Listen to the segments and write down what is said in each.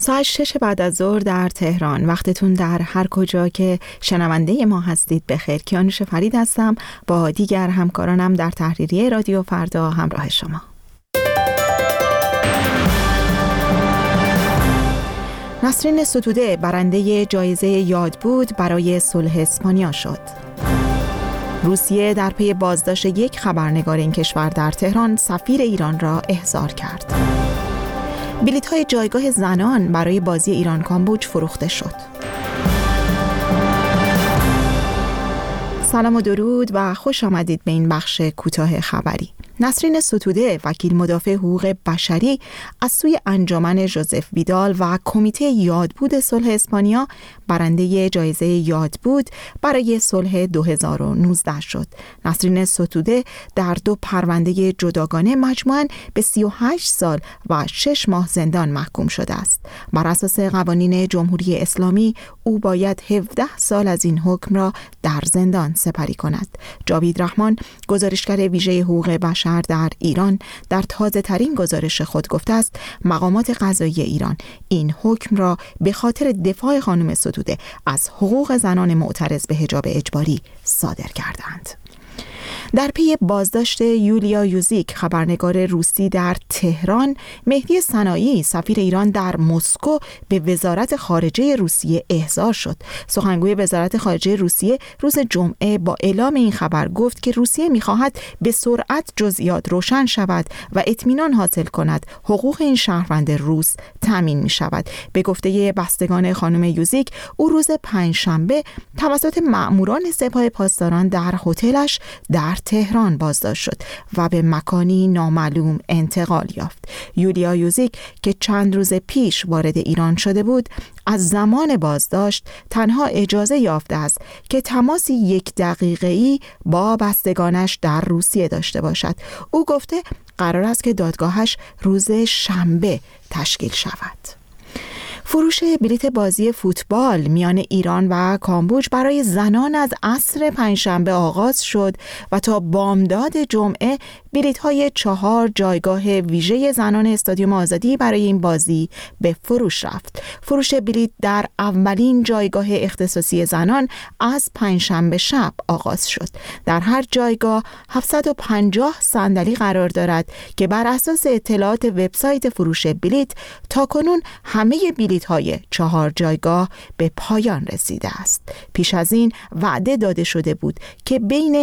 ساعت 6 بعد از ظهر در تهران. وقتتون در هر کجا که شنونده ما هستید بخیر. کیانوش فرید هستم با دیگر همکارانم در تحریریه رادیو فردا همراه شما. نسرین ستوده برنده جایزه یادبود برای صلح اسپانیا شد. روسیه در پی بازداشت یک خبرنگار این کشور در تهران سفیر ایران را احضار کرد. بلیط‌های جایگاه زنان برای بازی ایران کامبوج فروخته شد. سلام و درود و خوش آمدید به این بخش کوتاه خبری. نسرین ستوده، وکیل مدافع حقوق بشری از سوی انجمن ژوزف ویدال و کمیته یادبود صلح اسپانیا برنده جایزه یادبود برای صلح 2019 شد. نسرین ستوده در 2 پرونده جداگانه مجموعاً به 38 سال و 6 ماه زندان محکوم شده است. بر اساس قوانین جمهوری اسلامی او باید 17 سال از این حکم را در زندان سپری کند. جاوید رحمان، گزارشگر ویژه حقوق بشر در ایران، در تازه ترین گزارش خود گفته است مقامات قضایی ایران این حکم را به خاطر دفاع خانم ستوده از حقوق زنان معترض به حجاب اجباری صادر کردند. در پی بازداشت یولیا یوزیک، خبرنگار روسی در تهران، مهدی صناعی، سفیر ایران در مسکو، به وزارت خارجه روسیه احضار شد. سخنگوی وزارت خارجه روسیه روز جمعه با اعلام این خبر گفت که روسیه می‌خواهد به سرعت جزئیات روشن شود و اطمینان حاصل کند حقوق این شهروند روس تامین می‌شود. به گفته بستگان خانم یوزیک، او روز پنجشنبه توسط مأموران سپاه پاسداران در هتلش در تهران بازداشت شد و به مکانی نامعلوم انتقال یافت. یولیا یوزیک که چند روز پیش وارد ایران شده بود، از زمان بازداشت تنها اجازه یافته است که تماسی 1 دقیقه‌ای با بستگانش در روسیه داشته باشد. او گفته قرار است که دادگاهش روز شنبه تشکیل شود. فروش بلیت بازی فوتبال میان ایران و کامبوج برای زنان از عصر پنجشنبه آغاز شد و تا بامداد جمعه بلیت‌های 4 جایگاه ویژه زنان استادیوم آزادی برای این بازی به فروش رفت. فروش بلیت در اولین جایگاه اختصاصی زنان از پنجشنبه شب آغاز شد. در هر جایگاه 750 صندلی قرار دارد که بر اساس اطلاعات وبسایت فروش بلیت تاکنون همه بلیت‌های 4 جایگاه به پایان رسیده است. پیش از این وعده داده شده بود که بین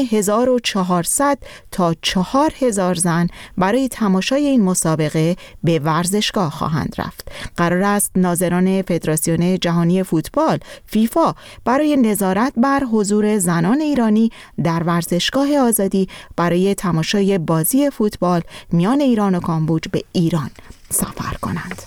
1400 تا 4000 زن برای تماشای این مسابقه به ورزشگاه خواهند رفت. قرار است ناظران فدراسیون جهانی فوتبال فیفا برای نظارت بر حضور زنان ایرانی در ورزشگاه آزادی برای تماشای بازی فوتبال میان ایران و کامبوج به ایران سفر کنند.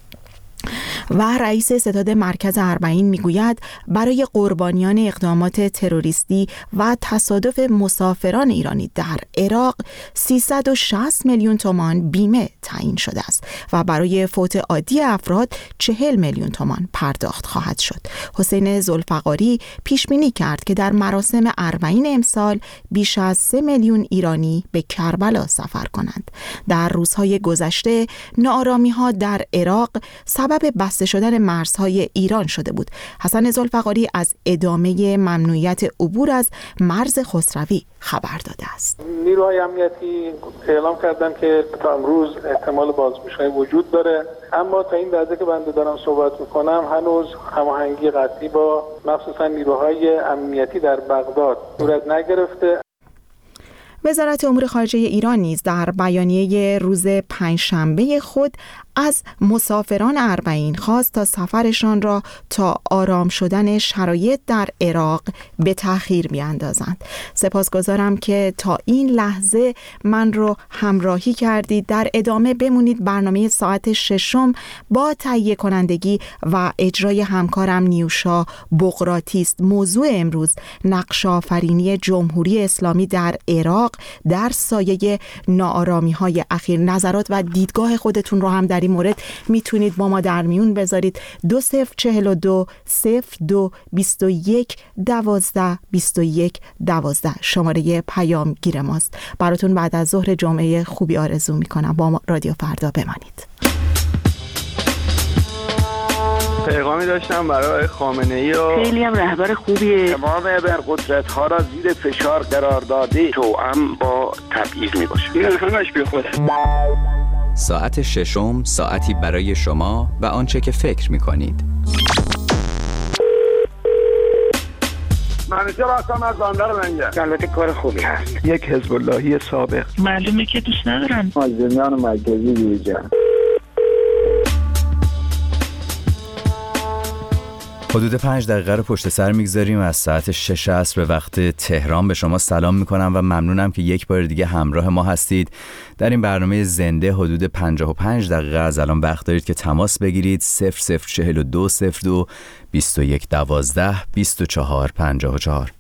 و رئیس ستاد مرکز اربعین میگوید برای قربانیان اقدامات تروریستی و تصادف مسافران ایرانی در عراق 360 میلیون تومان بیمه تعیین شده است و برای فوت عادی افراد 40 میلیون تومان پرداخت خواهد شد. حسین ذوالفقاری پیش بینی کرد که در مراسم اربعین امسال بیش از 3 میلیون ایرانی به کربلا سفر کنند. در روزهای گذشته ناآرامی‌ها در عراق سبب بسته شدن مرزهای ایران شده بود. حسن ذوالفقاری از ادامه ممنوعیت عبور از مرز خسروی خبر داده است. نیروهای امنیتی اعلام کردن که تا امروز احتمال بازگشایی وجود داره، اما تا این لحظه که بنده دارم صحبت میکنم هنوز هماهنگی قطعی با مخصوصا نیروهای امنیتی در بغداد صورت نگرفته. وزارت امور خارجه ایران نیز در بیانیه روز پنجشنبه خود از مسافران اربعین خواست تا سفرشان را تا آرام شدن شرایط در عراق به تأخیر بیاندازند. سپاسگزارم که تا این لحظه من رو همراهی کردید. در ادامه بمونید. برنامه ساعت 6 با تهیه کنندگی و اجرای همکارم نیوشا بقراطیست. موضوع امروز نقش آفرینی جمهوری اسلامی در عراق در سایه ناآرامی‌های اخیر. نظرات و دیدگاه خودتون رو هم در این مورد میتونید با ما در میون بذارید. 2042 02 21 12 21 12 شماره پیامگیر ماست. براتون بعد از ظهر جمعه خوبی آرزو میکنم. با ما رادیو فردا بمانید. پیغامی داشتم برای خامنه‌ای و خیلی هم رهبر خوبیه. تمام ابرقدرت‌ها را زیر فشار قرار داده، توأم با تبعیض میباشه. این همش بی خود. ساعت ششم، ساعتی برای شما و آنچه که فکر می‌کنید. منیجر هستم از بندر منگه. البته کار خوبی هست. یک حزب اللهی سابق. معلومه که دوست ندارن. مازندران مرکزی بیرجان. حدود 5 دقیقه رو پشت سر میگذاریم از ساعت 6 عصر به وقت تهران. به شما سلام میکنم و ممنونم که یک بار دیگه همراه ما هستید در این برنامه زنده. حدود 55 دقیقه از الان وقت دارید که تماس بگیرید. 004202 2112 2454.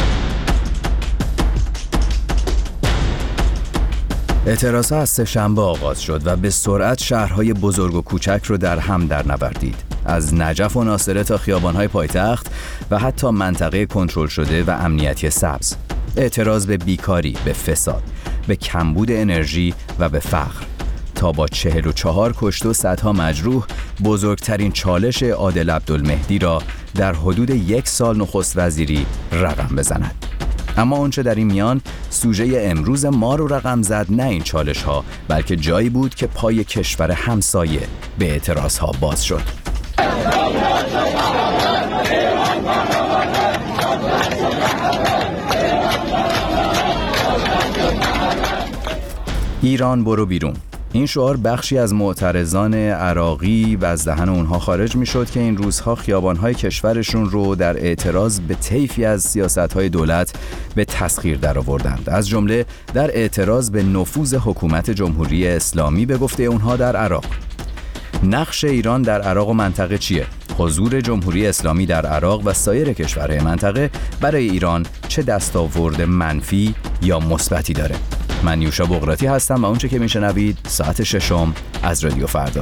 اعتراضها از سه‌شنبه آغاز شد و به سرعت شهرهای بزرگ و کوچک رو در هم نوردید. از نجف و ناصره تا خیابان‌های پایتخت و حتی منطقه کنترل شده و امنیتی سبز. اعتراض به بیکاری، به فساد، به کمبود انرژی و به فقر. تا با 44 کشته و صدها مجروح بزرگترین چالش عادل عبدالمهدی را در حدود 1 سال نخست وزیری رقم بزند. اما اونچه در این میان سوژه امروز ما رو رقم زد نه این چالش ها، بلکه جایی بود که پای کشور همسایه به اعتراض ها باز شد. ایران برو بیرون. این شعار بخشی از معترضان عراقی و از دهن اونها خارج می شد که این روزها خیابانهای کشورشون رو در اعتراض به طیفی از سیاستهای دولت به تسخیر در آوردند، از جمله در اعتراض به نفوذ حکومت جمهوری اسلامی به گفته اونها در عراق. نقش ایران در عراق و منطقه چیه؟ حضور جمهوری اسلامی در عراق و سایر کشورهای منطقه برای ایران چه دستاورد منفی یا مثبتی داره؟ من یوشا بغراتی هستم و اونچه که میشنوید ساعت ششم از رادیو فردا.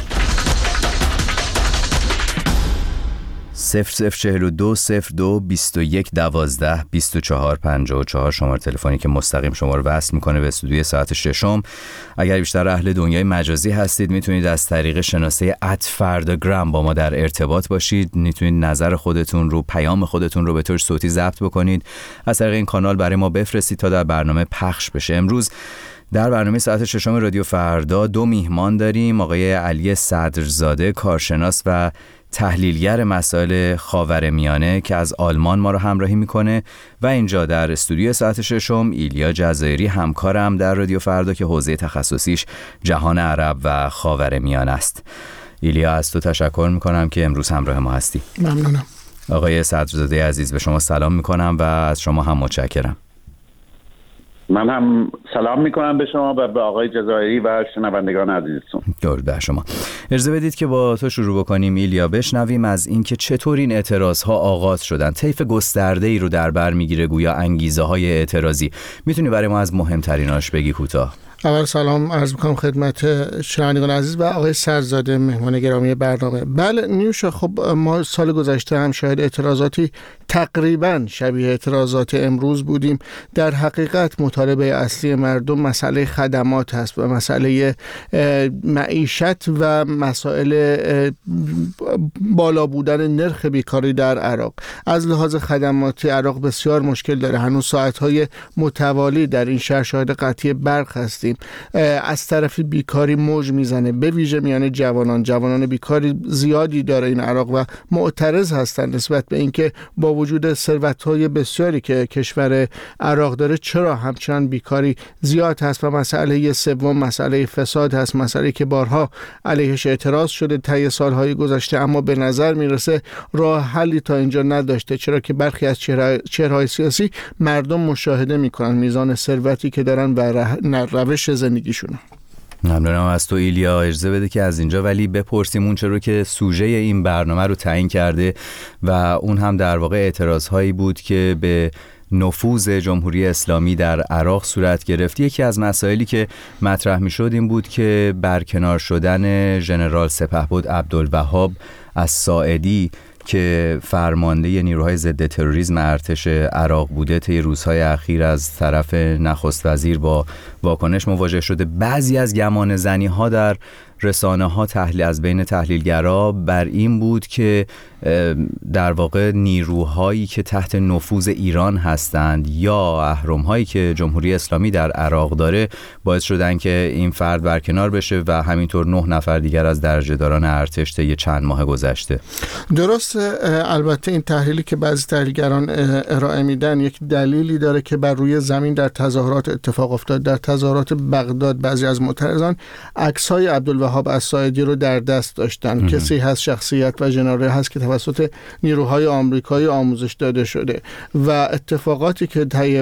004202 2112 2454 شماره تلفنی که مستقیم شما رو وصل میکنه به استودیوی ساعت ششم. اگر بیشتر اهل دنیای مجازی هستید میتونید از طریق شناسه @فرداگرام با ما در ارتباط باشید. میتونید نظر خودتون رو، پیام خودتون رو به طور صوتی ضبط بکنید، از طریق این کانال برای ما بفرستید تا در برنامه پخش بشه. امروز در برنامه ساعت ششم رادیو فردا 2 میهمان داریم. آقای علی صدرزاده، کارشناس و تحلیلگر مسائل خاورمیانه که از آلمان ما رو همراهی میکنه، و اینجا در استودیو ساعت ششم ایلیا جزایری، همکارم در رادیو فردا که حوزه تخصصیش جهان عرب و خاورمیانه است. ایلیا، از تو تشکر میکنم که امروز همراه ما هستی. ممنونم. آقای صدرزاده عزیز، به شما سلام میکنم و از شما هم متشکرم. من هم سلام میکنم به شما و به آقای جزایری و شنوندگان عزیزتون. درود بر شما. اجازه بدید که با تو شروع بکنیم ایلیا، بشنویم از اینکه چطور این اعتراضها آغاز شدن. طیف گسترده‌ای رو در بر میگیره گویا انگیزه های اعتراضی. میتونی برای ما از مهمتریناش بگی کوتاه؟ اول سلام عرض میکنم خدمت شنوندگان عزیز و آقای صدرزاده مهمان گرامی برنامه. بله نیوشا، خب ما سال گذشته هم شاهد اعتراضاتی تقریبا شبیه اعتراضات امروز بودیم. در حقیقت مطالبه اصلی مردم مسئله خدمات هست و مسئله معیشت و مسائل بالا بودن نرخ بیکاری در عراق. از لحاظ خدماتی عراق بسیار مشکل داره. هنوز ساعت‌های متوالی در این شهر شاهد قطعی برق هستیم. از طرف بیکاری موج میزنه، به ویژه میان جوانان بیکاری زیادی داره این عراق و معترض هستن نسبت به اینکه با وجود ثروت‌های بسیاری که کشور عراق داره چرا همچنان بیکاری زیاد هست. و مسئله سوم مسئله فساد هست، مسئله که بارها علیهش اعتراض شده طی سالهای گذشته، اما به نظر میرسه راه حلی تا اینجا نداشته، چرا که برخی از چهره‌های سیاسی مردم مشاهده میکنن میزان ثروتی که دارن و روش زندگیشون. ممنونم از تو ایلیا. اجازه بده که از اینجا ولی بپرسیم اون چرا که سوژه این برنامه رو تعیین کرده و اون هم در واقع اعتراضهایی بود که به نفوذ جمهوری اسلامی در عراق صورت گرفت. یکی از مسائلی که مطرح میشد این بود که برکنار شدن ژنرال سپهبد عبدالوهاب الساعدی که فرمانده نیروهای ضد تروریسم ارتش عراق بوده طی روزهای اخیر از طرف نخست وزیر با واکنش مواجه شده. بعضی از گمانه‌زنی‌ها در رسانه ها از بین تحلیلگرا بر این بود که در واقع نیروهایی که تحت نفوذ ایران هستند یا اهرم‌هایی که جمهوری اسلامی در عراق داره باعث شدن که این فرد برکنار بشه و همینطور 9 نفر دیگر از درجه‌داران ارتش طی چند ماه گذشته. درست. البته این تحلیلی که بعضی تحلیلگران ارائه میدن یک دلیلی داره که بر روی زمین در تظاهرات اتفاق افتاد. در تظاهرات بغداد بعضی از معترضان عکس‌های عبدالوهاب الساعدی رو در دست داشتن. کسی هست، شخصیت و ژنرال هست که توسط نیروهای آمریکایی آموزش داده شده و اتفاقاتی که طی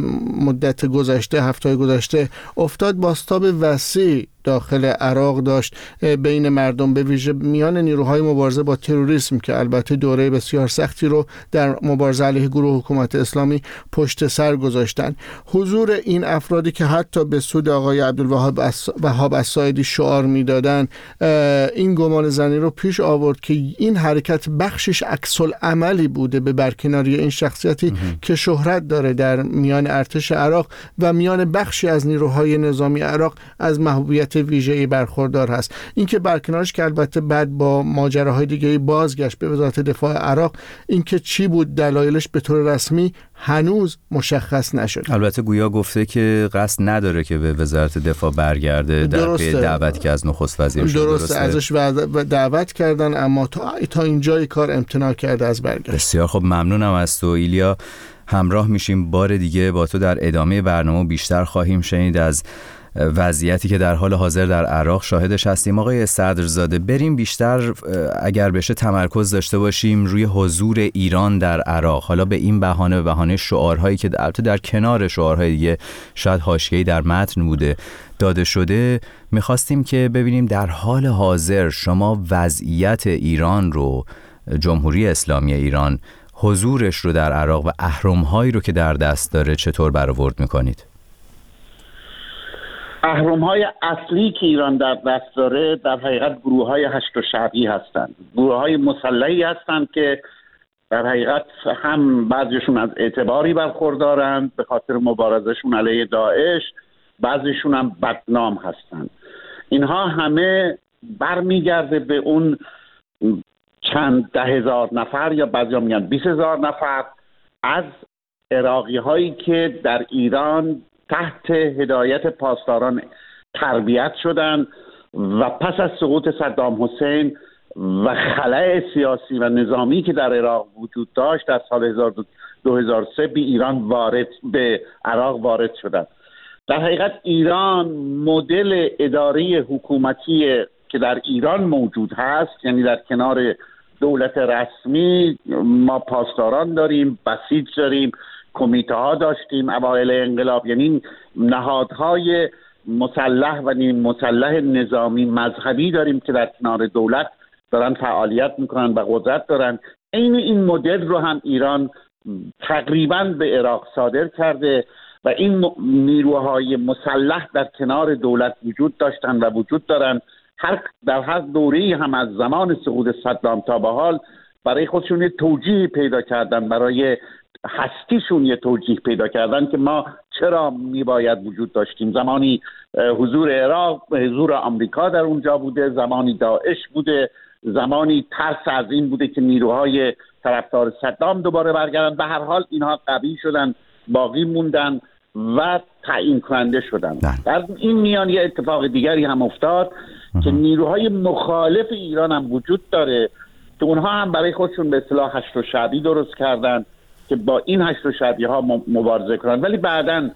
مدت گذشته، هفته‌های گذشته افتاد بازتاب وسیع داخل عراق داشت بین مردم، به ویژه میان نیروهای مبارزه با تروریسم که البته دوره بسیار سختی رو در مبارزه علیه گروه حکومت اسلامی پشت سر گذاشتن. حضور این افرادی که حتی به سود آقای عبدالوهاب الساعدی شعار میدادن این گمان زنی رو پیش آورد که این حرکت بخشش عکس العملی بوده به برکناری این شخصیتی که شهرت داره در میان ارتش عراق و میان بخشی از نیروهای نظامی عراق از محبوبیت ویژه‌ای برخوردار هست. اینکه برکنارش که البته بعد با ماجراهای دیگه‌ای بازگشت به وزارت دفاع عراق، اینکه چی بود دلایلش به طور رسمی هنوز مشخص نشد. البته گویا گفته که قصد نداره که به وزارت دفاع برگرده در پی دعوتی که از نخست وزیر شد. درسته ازش دعوت کردن اما تا اینجای کار امتناع کرده از برگشت. بسیار خب، ممنونم از تو ایلیا. همراه میشیم بار دیگه با تو در ادامه برنامه. بیشتر خواهیم شنید از وضعیتی که در حال حاضر در عراق شاهدش هستیم. آقای صدرزاده، بریم بیشتر اگر بشه تمرکز داشته باشیم روی حضور ایران در عراق، حالا به این بهانه شعارهایی که البته در کنار شعارهای دیگه شاید حاشیه‌ای در متن بوده داده شده. میخواستیم که ببینیم در حال حاضر شما وضعیت ایران رو، جمهوری اسلامی ایران، حضورش رو در عراق و اهرم‌هایی رو که در دست داره چطور برآورد میکنید؟ اهرم‌های اصلی که ایران در دست داره در حقیقت گروه‌های هشت و شعبی هستند. گروه‌های مسلحی هستند که در حقیقت هم بعضیشون از اعتباری برخوردارند به خاطر مبارزشون علیه داعش، بعضیشون هم بدنام هستند. اینها همه برمیگرده به اون چند 10,000 نفر یا بعضیا میگن 20,000 نفر از عراقی‌هایی که در ایران تحت هدایت پاسداران تربیت شدند و پس از سقوط صدام حسین و خلأ سیاسی و نظامی که در عراق وجود داشت در سال 2003 به عراق وارد شدند. در حقیقت ایران مدل اداری حکومتی که در ایران موجود هست، یعنی در کنار دولت رسمی ما پاسداران داریم، بسیج داریم، کمیته ها داشتیم اوایل انقلاب، یعنی نهادهای مسلح و نیم مسلح نظامی مذهبی داریم که در کنار دولت دارن فعالیت میکنن و قدرت دارن. این مدل رو هم ایران تقریبا به عراق صادر کرده و این نیروهای مسلح در کنار دولت وجود داشتن و وجود دارن. در هر دوره‌ای هم از زمان سقوط صدام تا به حال برای خودشون توجیه پیدا کردن، برای هستیشون یه توجیه پیدا کردن که ما چرا میباید وجود داشتیم. زمانی حضور عراق، حضور آمریکا در اونجا بوده، زمانی داعش بوده، زمانی ترس از این بوده که نیروهای طرفدار صدام دوباره برگردن. به هر حال اینها قوی شدن، باقی موندن و تعیین کننده شدن. در این میان یه اتفاق دیگری هم افتاد که نیروهای مخالف ایران هم وجود داره که اونها هم برای خودشون به اصطلاح هشت و شعبی درست کردن که با این هشت و شعبی ها مبارزه کنن، ولی بعداً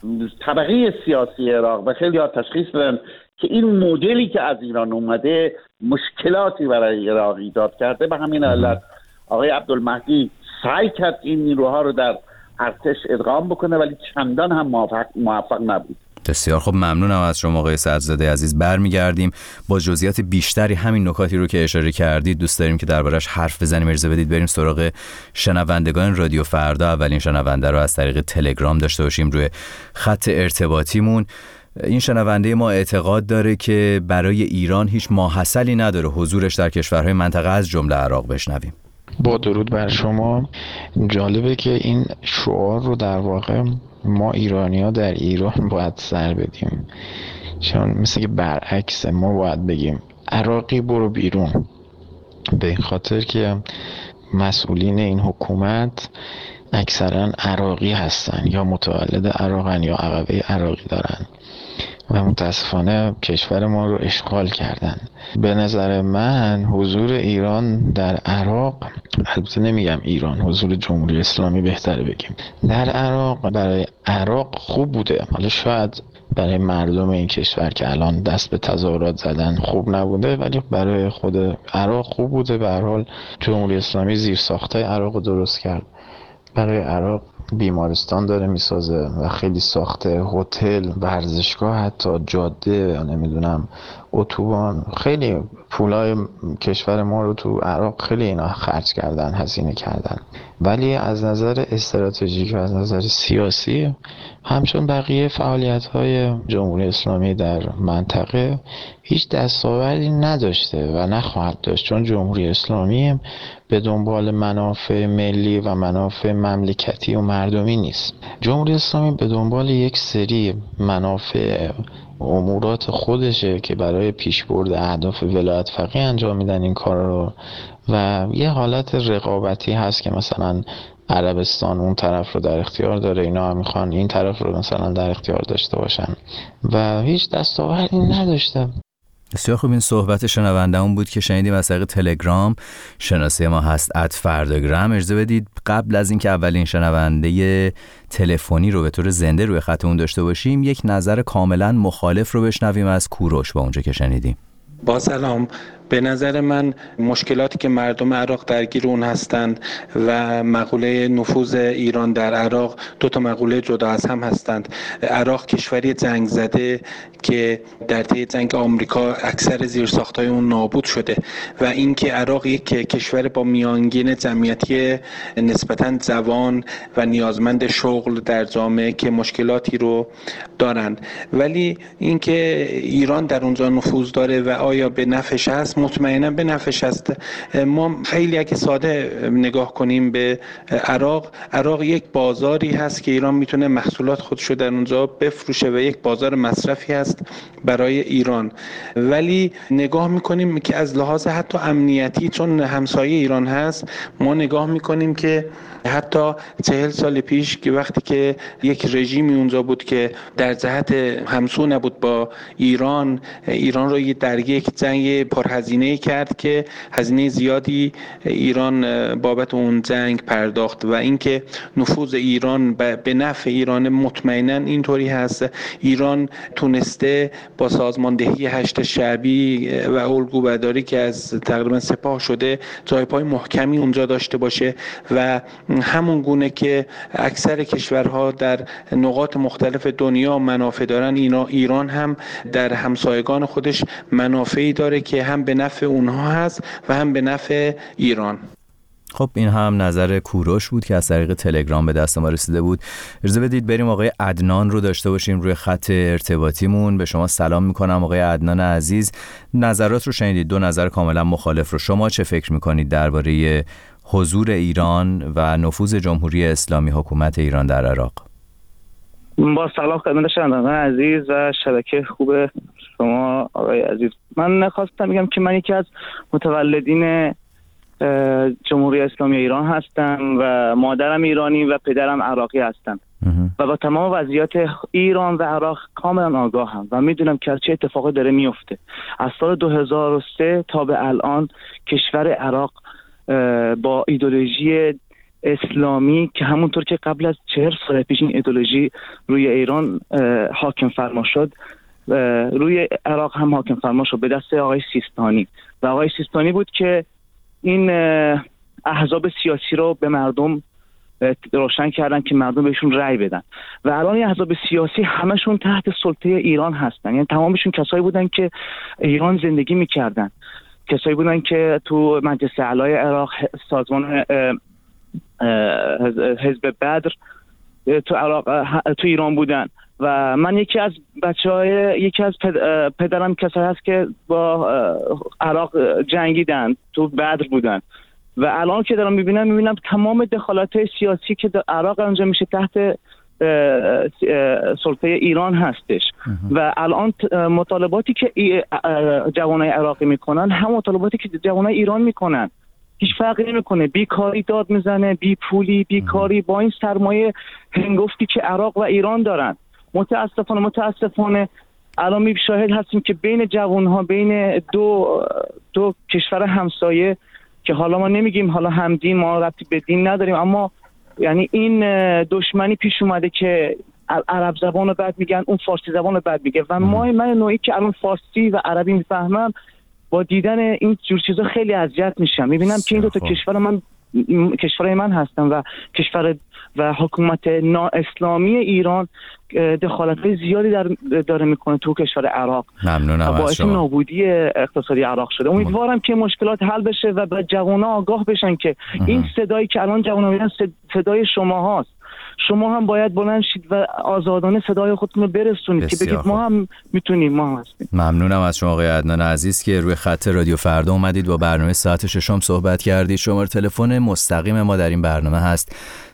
طبقه سیاسی عراق و خیلی ها تشخیص دادن که این مدلی که از ایران اومده مشکلاتی برای عراق ایجاد کرده. به همین علت آقای عبدالمهدی سعی کرد این نیروها رو در ارتش ادغام بکنه ولی چندان هم موفق نبود. بسیار خب، ممنونم از شما آقای صدرزاده عزیز. برمیگردیم با جزئیات بیشتری همین نکاتی رو که اشاره کردید دوست داریم که دربارش حرف بزنیم. اجازه بدید بریم سراغ شنوندگان رادیو فردا. اولین شنونده رو از طریق تلگرام داشته باشیم روی خط ارتباطیمون. این شنونده ما اعتقاد داره که برای ایران هیچ ماحصلی نداره حضورش در کشورهای منطقه از جمله عراق. بشنویم. با درود بر شما. جالبه که این شعار رو در واقع ما ایرانی‌ها در ایران باید سر بدیم چون مثل که برعکس ما باید بگیم عراقی برو بیرون، به این خاطر که مسئولین این حکومت اکثرا عراقی هستن یا متولد عراقن یا عقبه عراقی دارن و متاسفانه کشور ما رو اشغال کردن. به نظر من حضور ایران در عراق، البته نمیگم ایران، حضور جمهوری اسلامی بهتره بگیم، در عراق برای عراق خوب بوده. حالا شاید برای مردم این کشور که الان دست به تظاهرات زدن خوب نبوده، ولی برای خود عراق خوب بوده. به هر حال جمهوری اسلامی زیرساختای عراق رو درست کرد، برای عراق بیمارستان داره میسازه و خیلی ساخته، هتل، ورزشگاه، حتی جاده، نمیدونم اتوبان، خیلی پولای کشور ما رو تو عراق خیلی اینا خرج کردن، هزینه کردن. ولی از نظر استراتژیک و از نظر سیاسی همچون بقیه فعالیت‌های جمهوری اسلامی در منطقه هیچ دستاوردی نداشته و نخواهد داشت، چون جمهوری اسلامی به دنبال منافع ملی و منافع مملکتی و مردمی نیست. جمهوری اسلامی به دنبال یک سری منافع امورات خودشه که برای پیشبرد اهداف ولایت فقیه انجام میدن این کار رو، و یه حالت رقابتی هست که مثلا عربستان اون طرف رو در اختیار داره، اینا هم میخوان این طرف رو مثلا در اختیار داشته باشن و هیچ دستاوردی نداشته. بسیار خوب. این صحبت شنونده‌مون بود که شنیدیم از طریق تلگرام. شناسه ما هست @فرداگرام. اجازه بدید قبل از اینکه اولین شنونده تلفنی رو به طور زنده روی خطمون داشته باشیم، یک نظر کاملا مخالف رو بشنویم از کوروش با اونجا که شنیدیم. با سلام. به نظر من مشکلاتی که مردم عراق درگیر اون هستند و مقوله نفوذ ایران در عراق دو تا مقوله جدا از هم هستند. عراق کشوری جنگ زده که در طی جنگ آمریکا اکثر زیرساخت‌های اون نابود شده و اینکه عراق یک کشور با میانگین جمعیتی نسبتاً جوان و نیازمند شغل در جامعه که مشکلاتی رو دارند، ولی اینکه ایران در اونجا نفوذ داره و آیا به نفعش هست، مطمئنا به نفعش هست. ما خیلی اگه ساده نگاه کنیم به عراق یک بازاری هست که ایران میتونه محصولات خودشو در اونجا بفروشه و یک بازار مصرفی هست برای ایران، ولی نگاه میکنیم که از لحاظ حتی امنیتی، چون همسایه ایران هست، ما نگاه میکنیم که حتی 40 سال پیش که وقتی که یک رژیمی اونجا بود که در جهت همسو نبود با ایران رو در یک جنگ پرهزینه کرد که هزینه زیادی ایران بابت اون جنگ پرداخت و اینکه نفوذ ایران به نفع ایران مطمئنا اینطوری هست. ایران تونسته با سازماندهی هشت شعبی و الگوبرداری که از تقریبا سپاه شده جای پای محکمی اونجا داشته باشه و همون گونه که اکثر کشورها در نقاط مختلف دنیا منافع دارن، ایران هم در همسایگان خودش منافعی داره که هم به نفع اونها هست و هم به نفع ایران. خب این هم نظر کوروش بود که از طریق تلگرام به دست ما رسیده بود. اجازه بدید بریم آقای عدنان رو داشته باشیم روی خط ارتباطیمون. به شما سلام میکنم آقای عدنان عزیز. نظرات رو شنیدید، دو نظر کاملا مخالف رو. شما چه فکر میکنید درباره حضور ایران و نفوذ جمهوری اسلامی حکومت ایران در عراق؟ با سلام خدمت شنوندگان عزیز و شبکه خوب شما آقای عزیز. من خواستم بگم که من یکی از متولدین جمهوری اسلامی ایران هستم و مادرم ایرانی و پدرم عراقی هستم و با تمام وضعیات ایران و عراق کاملا آگاهم و میدونم که چه اتفاقی داره میفته. از سال 2003 تا به الان کشور عراق با ایدئولوژی اسلامی که همونطور که قبل از 40 سال پیش این ایدئولوژی روی ایران حاکم فرما شد، روی عراق هم حاکم فرما شد به دست آقای سیستانی و آقای سیستانی بود که این احزاب سیاسی رو به مردم روشن کردن که مردم بهشون رأی بدن و الان این احزاب سیاسی همشون تحت سلطه ایران هستن. یعنی تمامشون کسایی بودن که ایران زندگی میکردن، کسایی بودن که تو مجلس اعلای عراق، سازمان حزب بدر تو عراق، تو ایران بودن و من یکی از پدرم کسایی هست که با عراق جنگیدن، تو بدر بودن و الان که دارم میبینم تمام دخالت سیاسی که در عراق انجام میشه تحت سلطه ایران هستش و الان مطالباتی که جوانای عراقی میکنن هم مطالباتی که جوانای ایران میکنن، هیچ فرقی نمیکنه. بیکاری داد میزنه، بی پولی، بیکاری با این سرمایه هنگفتی که عراق و ایران دارن. متاسفانه الان شاهد هستیم که بین جوانها، بین دو کشور همسایه که حالا ما نمیگیم حالا همدین، ما ربطی به دین نداریم، اما یعنی این دشمنی پیش اومده که عرب زبان رو بد میگن، اون فارسی زبان رو بد میگه و من نوعی که الان فارسی و عربی میفهمم با دیدن این جور چیزا خیلی اذیت میشم. میبینم که این دو تا کشورهای من هستن و کشور و حکومت نااسلامی ایران دخالت زیادی داره میکنه تو کشور عراق. ممنونم از باعث نابودی اقتصادی عراق شده. امیدوارم که مشکلات حل بشه و به جوان‌ها آگاه بشن که این صدایی که الان جوان‌ها میگن صدای شما هاست. شما هم باید بلند شید و آزادانه صدای خودتون رو برسونید که بگید ما هم میتونیم، ما هم هستیم. ممنونم از شما آقای عدنان عزیز که روی خط رادیو فردا اومدید با برنامه ساعت 6 صحبت کردید. شماره تلفن مستقیم ما در این برنامه هست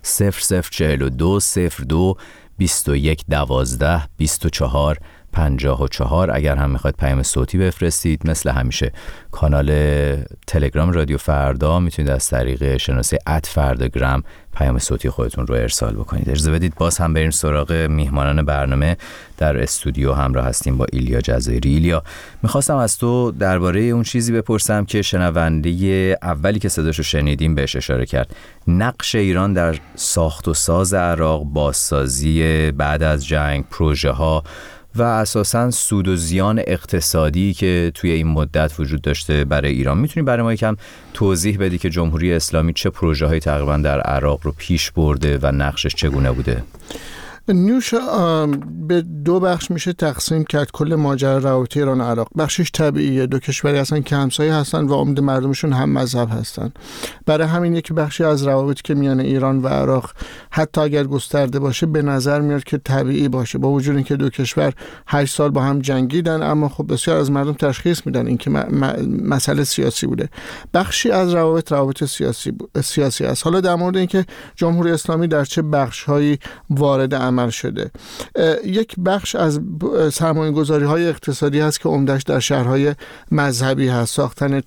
0042 02 21 12 24 54. اگر هم میخواید پیام صوتی بفرستید مثل همیشه کانال تلگرام رادیو فردا میتونید از طریق شناسه @فرداگرام پیام صوتی خودتون رو ارسال بکنید. اجازه بدید باز هم بریم سراغ میهمانان برنامه. در استودیو همراه هستیم با ایلیا جزایری. ایلیا، میخواستم از تو درباره اون چیزی بپرسم که شنونده اولی که صداشو شنیدیم بهش اشاره کرد، نقش ایران در ساخت و ساز عراق، بازسازی بعد از جنگ، پروژه ها و اساساً سود و زیان اقتصادی که توی این مدت وجود داشته برای ایران. میتونی برای ما یکم توضیح بدی که جمهوری اسلامی چه پروژه‌هایی تقریباً در عراق رو پیش برده و نقشش چگونه بوده؟ نیوش به دو بخش میشه تقسیم کرد کل ماجرا روابط ایران و عراق. بخشش طبیعیه، دو کشوری هستن که همسایه هستن و عمده مردمشون هم مذهب هستن. برای همین یک بخشی از روابطی که میان ایران و عراق حتی اگر گسترده باشه به نظر میاد که طبیعی باشه، با وجود اینکه دو کشور 8 سال با هم جنگیدن، اما خب بسیار از مردم تشخیص میدن اینکه مسئله سیاسی بوده. بخشی از روابط سیاسی است. حالا در مورد اینکه جمهوری اسلامی در چه بخش‌هایی وارد عمل شده، یک بخش از سرمایه‌گذاری‌های اقتصادی هست که عمدش در شهرهای مذهبی هست، ساختن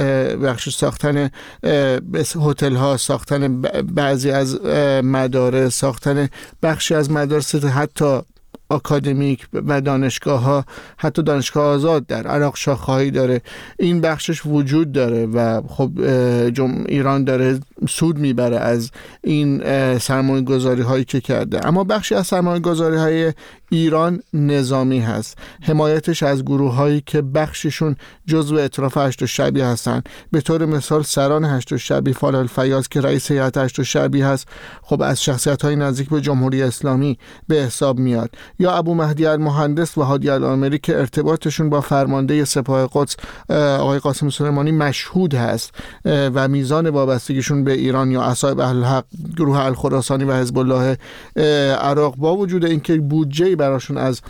ساختن هتل‌ها، ساختن بعضی از مدارس، ساختن بخشی از مدارس حتی آکادمیک و دانشگاه‌ها، حتی دانشگاه آزاد در عراق شاخه‌هایی داره. این بخشش وجود داره و خب ایران داره سود میبره از این سرمایه‌گذاری‌هایی که کرده. اما بخشی از سرمایه‌گذاری‌های ایران نظامی هست، حمایتش از گروه‌هایی که بخششون جزو ائتلاف هشت الشعبی هستن. به طور مثال سران هشت الشعبی، فال الفیاض که رئیس هیئت هشت الشعبی هست، خب از شخصیت‌های نزدیک به جمهوری اسلامی به حساب میاد. یا ابو مهدی المهندس و هادی العامری که ارتباطشون با فرمانده سپاه قدس آقای قاسم سلیمانی مشهود هست و میزان وابستگیشون به ایران، یا اصحاب اهل الحق، گروه الخراسانی و حزب الله عراق، با وجود اینکه بودجه براشون از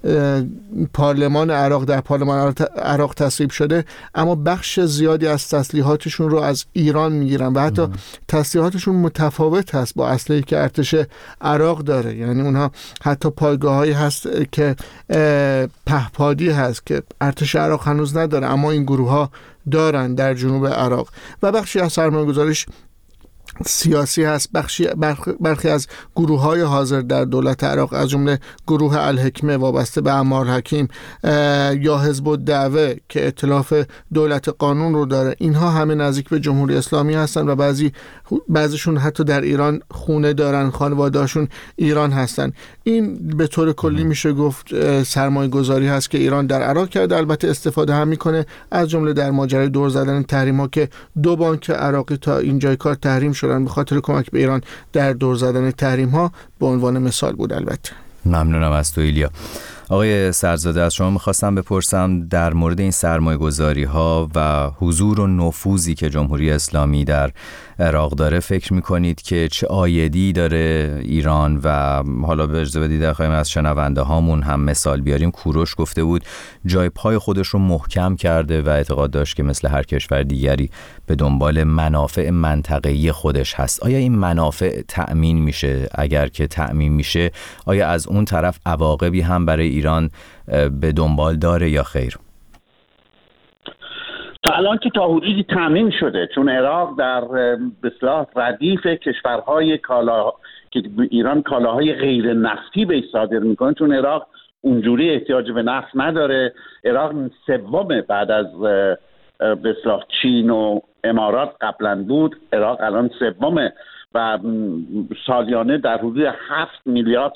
پارلمان عراق در پارلمان عراق تصویب شده، اما بخش زیادی از تسلیحاتشون رو از ایران میگیرن و حتی تسلیحاتشون متفاوت هست با اسلحه‌ای که ارتش عراق داره. یعنی اونها حتی پایگاه‌هایی هست که پهپادی هست که ارتش عراق هنوز نداره، اما این گروه‌ها دارن در جنوب عراق. و بخشی از سرمایه‌گذاریش سیاسی هست. برخی از گروه‌های حاضر در دولت عراق از جمله گروه الحکمه وابسته به عمار حکیم یا حزب الدعوه که ائتلاف دولت قانون رو داره، اینها همه نزدیک به جمهوری اسلامی هستن و بعضیشون حتی در ایران خونه دارن، خانواده‌هاشون ایران هستن. این به طور کلی میشه گفت سرمایه‌گذاری هست که ایران در عراق کرده. البته استفاده هم میکنه از جمله در ماجرای دور زدن تحریم‌ها که 2 بانک عراقی تا اینجای کار تحریم شدن به خاطر کمک به ایران در دور زدن تحریم‌ها، به عنوان مثال بود. البته ممنونم از تو ایلیا. آقای سرزاده، از شما میخواستم بپرسم در مورد این سرمایه‌گذاری‌ها و حضور و نفوذی که جمهوری اسلامی در عراق داره فکر میکنید که چه عایدی داره ایران؟ و حالا به اجازه بدید بخوایم از شنونده هامون هم مثال بیاریم. کوروش گفته بود جای پای خودش رو محکم کرده و اعتقاد داشت که مثل هر کشور دیگری به دنبال منافع منطقه‌ای خودش هست. آیا این منافع تأمین میشه؟ اگر که تأمین میشه آیا از اون طرف عواقبی هم برای ایران به دنبال داره یا خیر؟ تا الان که تا حدودی تامین شده، چون عراق در به اصطلاح ردیف کشورهای که ایران کالاهای غیر نفتی بهش صادر میکنه، چون عراق اونجوری احتیاج به نفت نداره. عراق سوم بعد از به اصطلاح چین و امارات قبلا بود، عراق الان سومه و سالیانه در حدود 7 میلیارد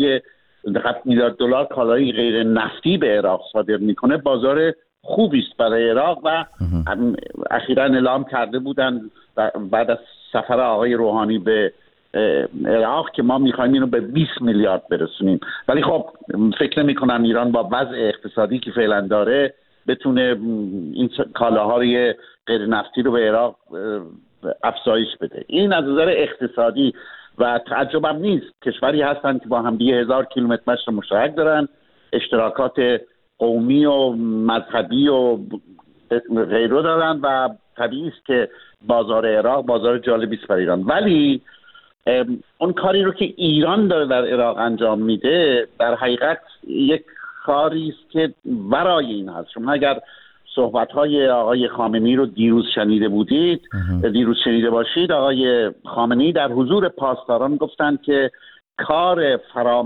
دلار کالای غیر نفتی به عراق صادر میکنه. بازار خوبی است برای عراق و اخیراً اعلام کرده بودن بعد از سفر آقای روحانی به عراق که ما میخوایم اینو به 20 میلیارد برسونیم. ولی خب فکر نمی‌کنم ایران با وضع اقتصادی که فعلا داره بتونه این کالاهای غیر نفتی رو به عراق افزایش بده. این از نظر اقتصادی و تعجبم نیست. کشوری هستن که با هم 1000 کیلومتر مشت مشترک دارن، اشتراکات قومی و مذهبی و غیره دارن و طبیعی است که بازار عراق بازار جالبی است برای ایران. ولی اون کاری رو که ایران داره در عراق انجام میده در حقیقت یک کاری است که ورای این هست. شما اگر صحبت‌های آقای خامنه‌ای رو دیروز شنیده باشید، آقای خامنه‌ای در حضور پاسداران گفتند که کار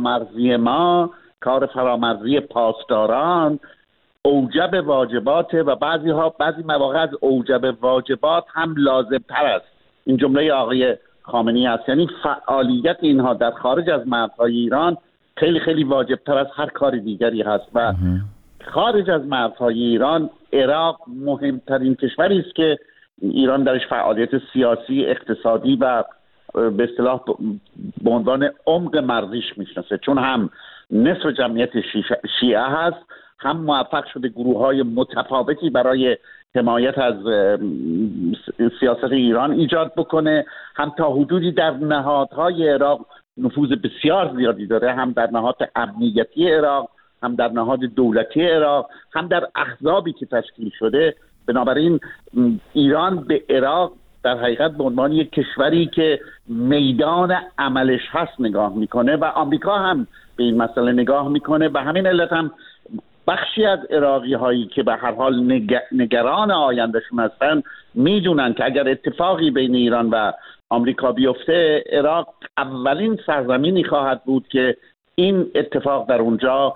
فرامرزی پاسداران اوجب واجبات و بعضی مواقع از اوجب واجبات هم لازم‌تر است. این جمله آقای خامنه‌ای است. یعنی فعالیت اینها در خارج از مرزهای ایران خیلی خیلی واجب‌تر از هر کار دیگری هست و خارج از مرزهای ایران عراق مهمترین کشوری است که ایران درش فعالیت سیاسی، اقتصادی و به اصطلاح به عنوان عمق مرزیش میشناسه، چون هم نصف جمعیت شیعه هست، هم موفق شده گروه‌های متفاوتی برای حمایت از سیاست ایران ایجاد بکنه، هم تا حدودی در نهادهای عراق نفوذ بسیار زیادی داره، هم در نهاد امنیتی عراق، هم در نهاد دولتی عراق، هم در احزابی که تشکیل شده. بنابراین ایران به عراق در حقیقت به عنوان یک کشوری که میدان عملش هست نگاه میکنه و آمریکا هم به این مسئله نگاه میکنه. به همین علت هم بخشی از عراقی هایی که به هر حال نگران آیندهشون هستن میدونن که اگر اتفاقی بین ایران و آمریکا بیفته، عراق اولین سرزمینی خواهد بود که این اتفاق در اونجا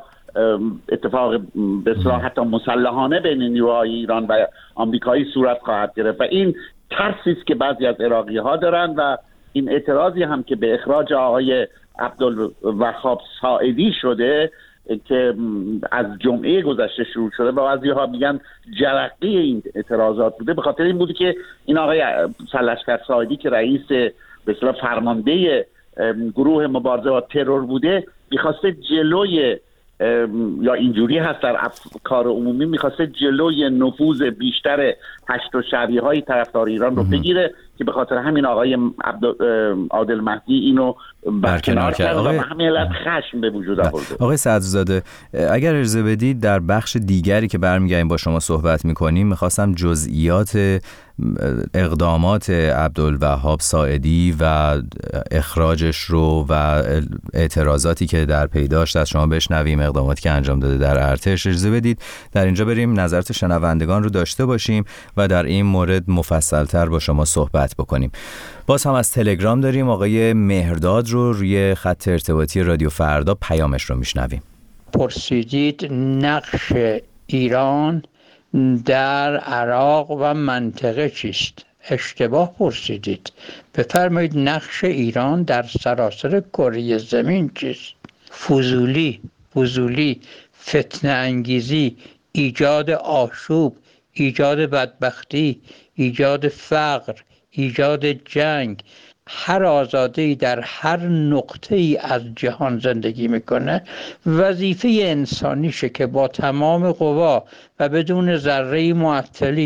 اتفاق به اصطلاح حتی مسلحانه بین نیروهای ایران و آمریکایی صورت خواهد گرفت و این ترسی است که بعضی از عراقی ها دارن و این اعتراضی هم که به اخراج آقای عبدالوهاب ساعدی شده که از جمعه گذشته شروع شده و بعضی ها میگن جرقه این اعتراضات بوده، به خاطر این بوده که این آقای سرلشکر ساعدی که رئیس به اصطلاح فرمانده گروه مبارزه با ترور بوده میخواسته جلوی یا اینجوری هست در کار عمومی میخواسته جلوی نفوذ بیشتر هشت و شعبی های طرفدار ایران رو بگیره که به خاطر همین آقای عادل مهدی اینو برکنار کرد و به همین علت خشم به وجود آورده. آقای سعدزاده اگر اجازه بدید در بخش دیگری که برمیگردیم با شما صحبت میکنیم میخواستم جزئیات اقدامات عبدالوهاب ساعدی و اخراجش رو و اعتراضاتی که در پی داشت از شما بشنویم، اقداماتی که انجام داده در ارتش. اجازه بدید در اینجا بریم نظرات شنوندگان رو داشته باشیم و در این مورد مفصل‌تر با شما صحبت بکنیم. باز هم از تلگرام داریم آقای مهرداد رو روی خط ارتباطی رادیو فردا، پیامش رو میشنویم. پرسیدید نقش ایران در عراق و منطقه چیست؟ اشتباه پرسیدید. بفرمایید نقش ایران در سراسر کره زمین چیست؟ فضولی، فتنه انگیزی، ایجاد آشوب، ایجاد بدبختی، ایجاد فقر، ایجاد جنگ. هر آزاده‌ای در هر نقطه‌ای از جهان زندگی میکنه وظیفه انسانیشه که با تمام قوا و بدون ذره معطلی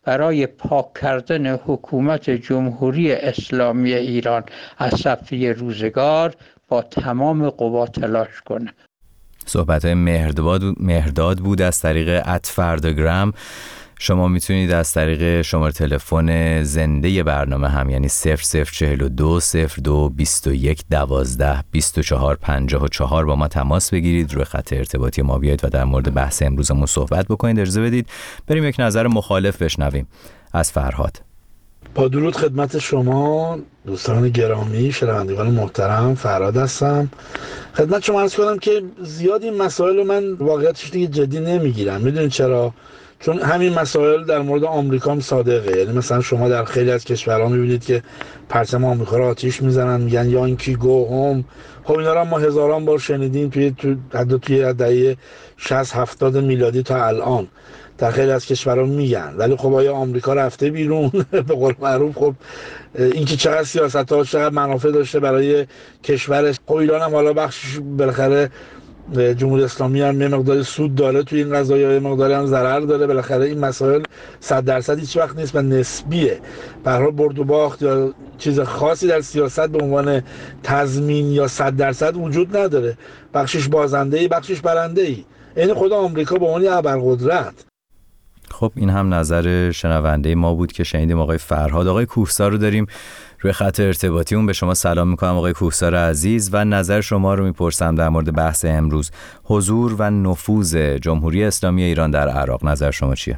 برای پاک کردن حکومت جمهوری اسلامی ایران از صفحه روزگار با تمام قوا تلاش کنه. صحبت مهرداد بود از طریق @فرداگرام. شما میتونید از طریق شماره تلفن زنده برنامه هم، یعنی 0042 02 21 12 24 54 با ما تماس بگیرید، روی خط ارتباطی ما بیایید و در مورد بحث امروزمون صحبت بکنید. اجازه بدید بریم یک نظر مخالف بشنویم از فرهاد. با درود خدمت شما دوستان گرامی، شنوندگان محترم، فرهاد هستم. خدمت شما عرض کنم که زیاد این مسائل رو من واقعیتش دیگه جدی نمیگیرم. میدونید چرا؟ چون همین مسائل در مورد آمریکا هم صادقه. یعنی مثلا شما در خیلی از کشورها میبینید که پرچم آمریکا رو آتیش میزنن، میگن یانکی گو هوم. خب اینا رو ما هزاران بار شنیدیم توی دهه 60 70 میلادی تا الان در خیلی از کشورها میگن. ولی خب آیا آمریکا رفته بیرون؟ به قول معروف خب این که چقدر سیاست‌ها چقدر منافع داشته برای کشورش. خب ایران هم حالا بخشش بالاخره جمهوری اسلامی هم یه مقدار سود داره توی این قضایا، یه مقداری هم ضرر داره. بالاخره این مسائل 100% هیچ وقت نیست و نسبیه. به هر حال برد و باخت یا چیز خاصی در سیاست به عنوان تضمین یا 100% وجود نداره. بخشش بازنده‌ای، بخشش برنده‌ای. این خود آمریکا به عنوان ابرقدرت. خب این هم نظر شنونده ما بود که شنیدیم آقای فرهاد. آقای کوهسار رو داریم روی خط ارتباطی. اون به شما سلام میکنم آقای کوهسار عزیز و نظر شما رو میپرسم در مورد بحث امروز، حضور و نفوذ جمهوری اسلامی ایران در عراق. نظر شما چیه؟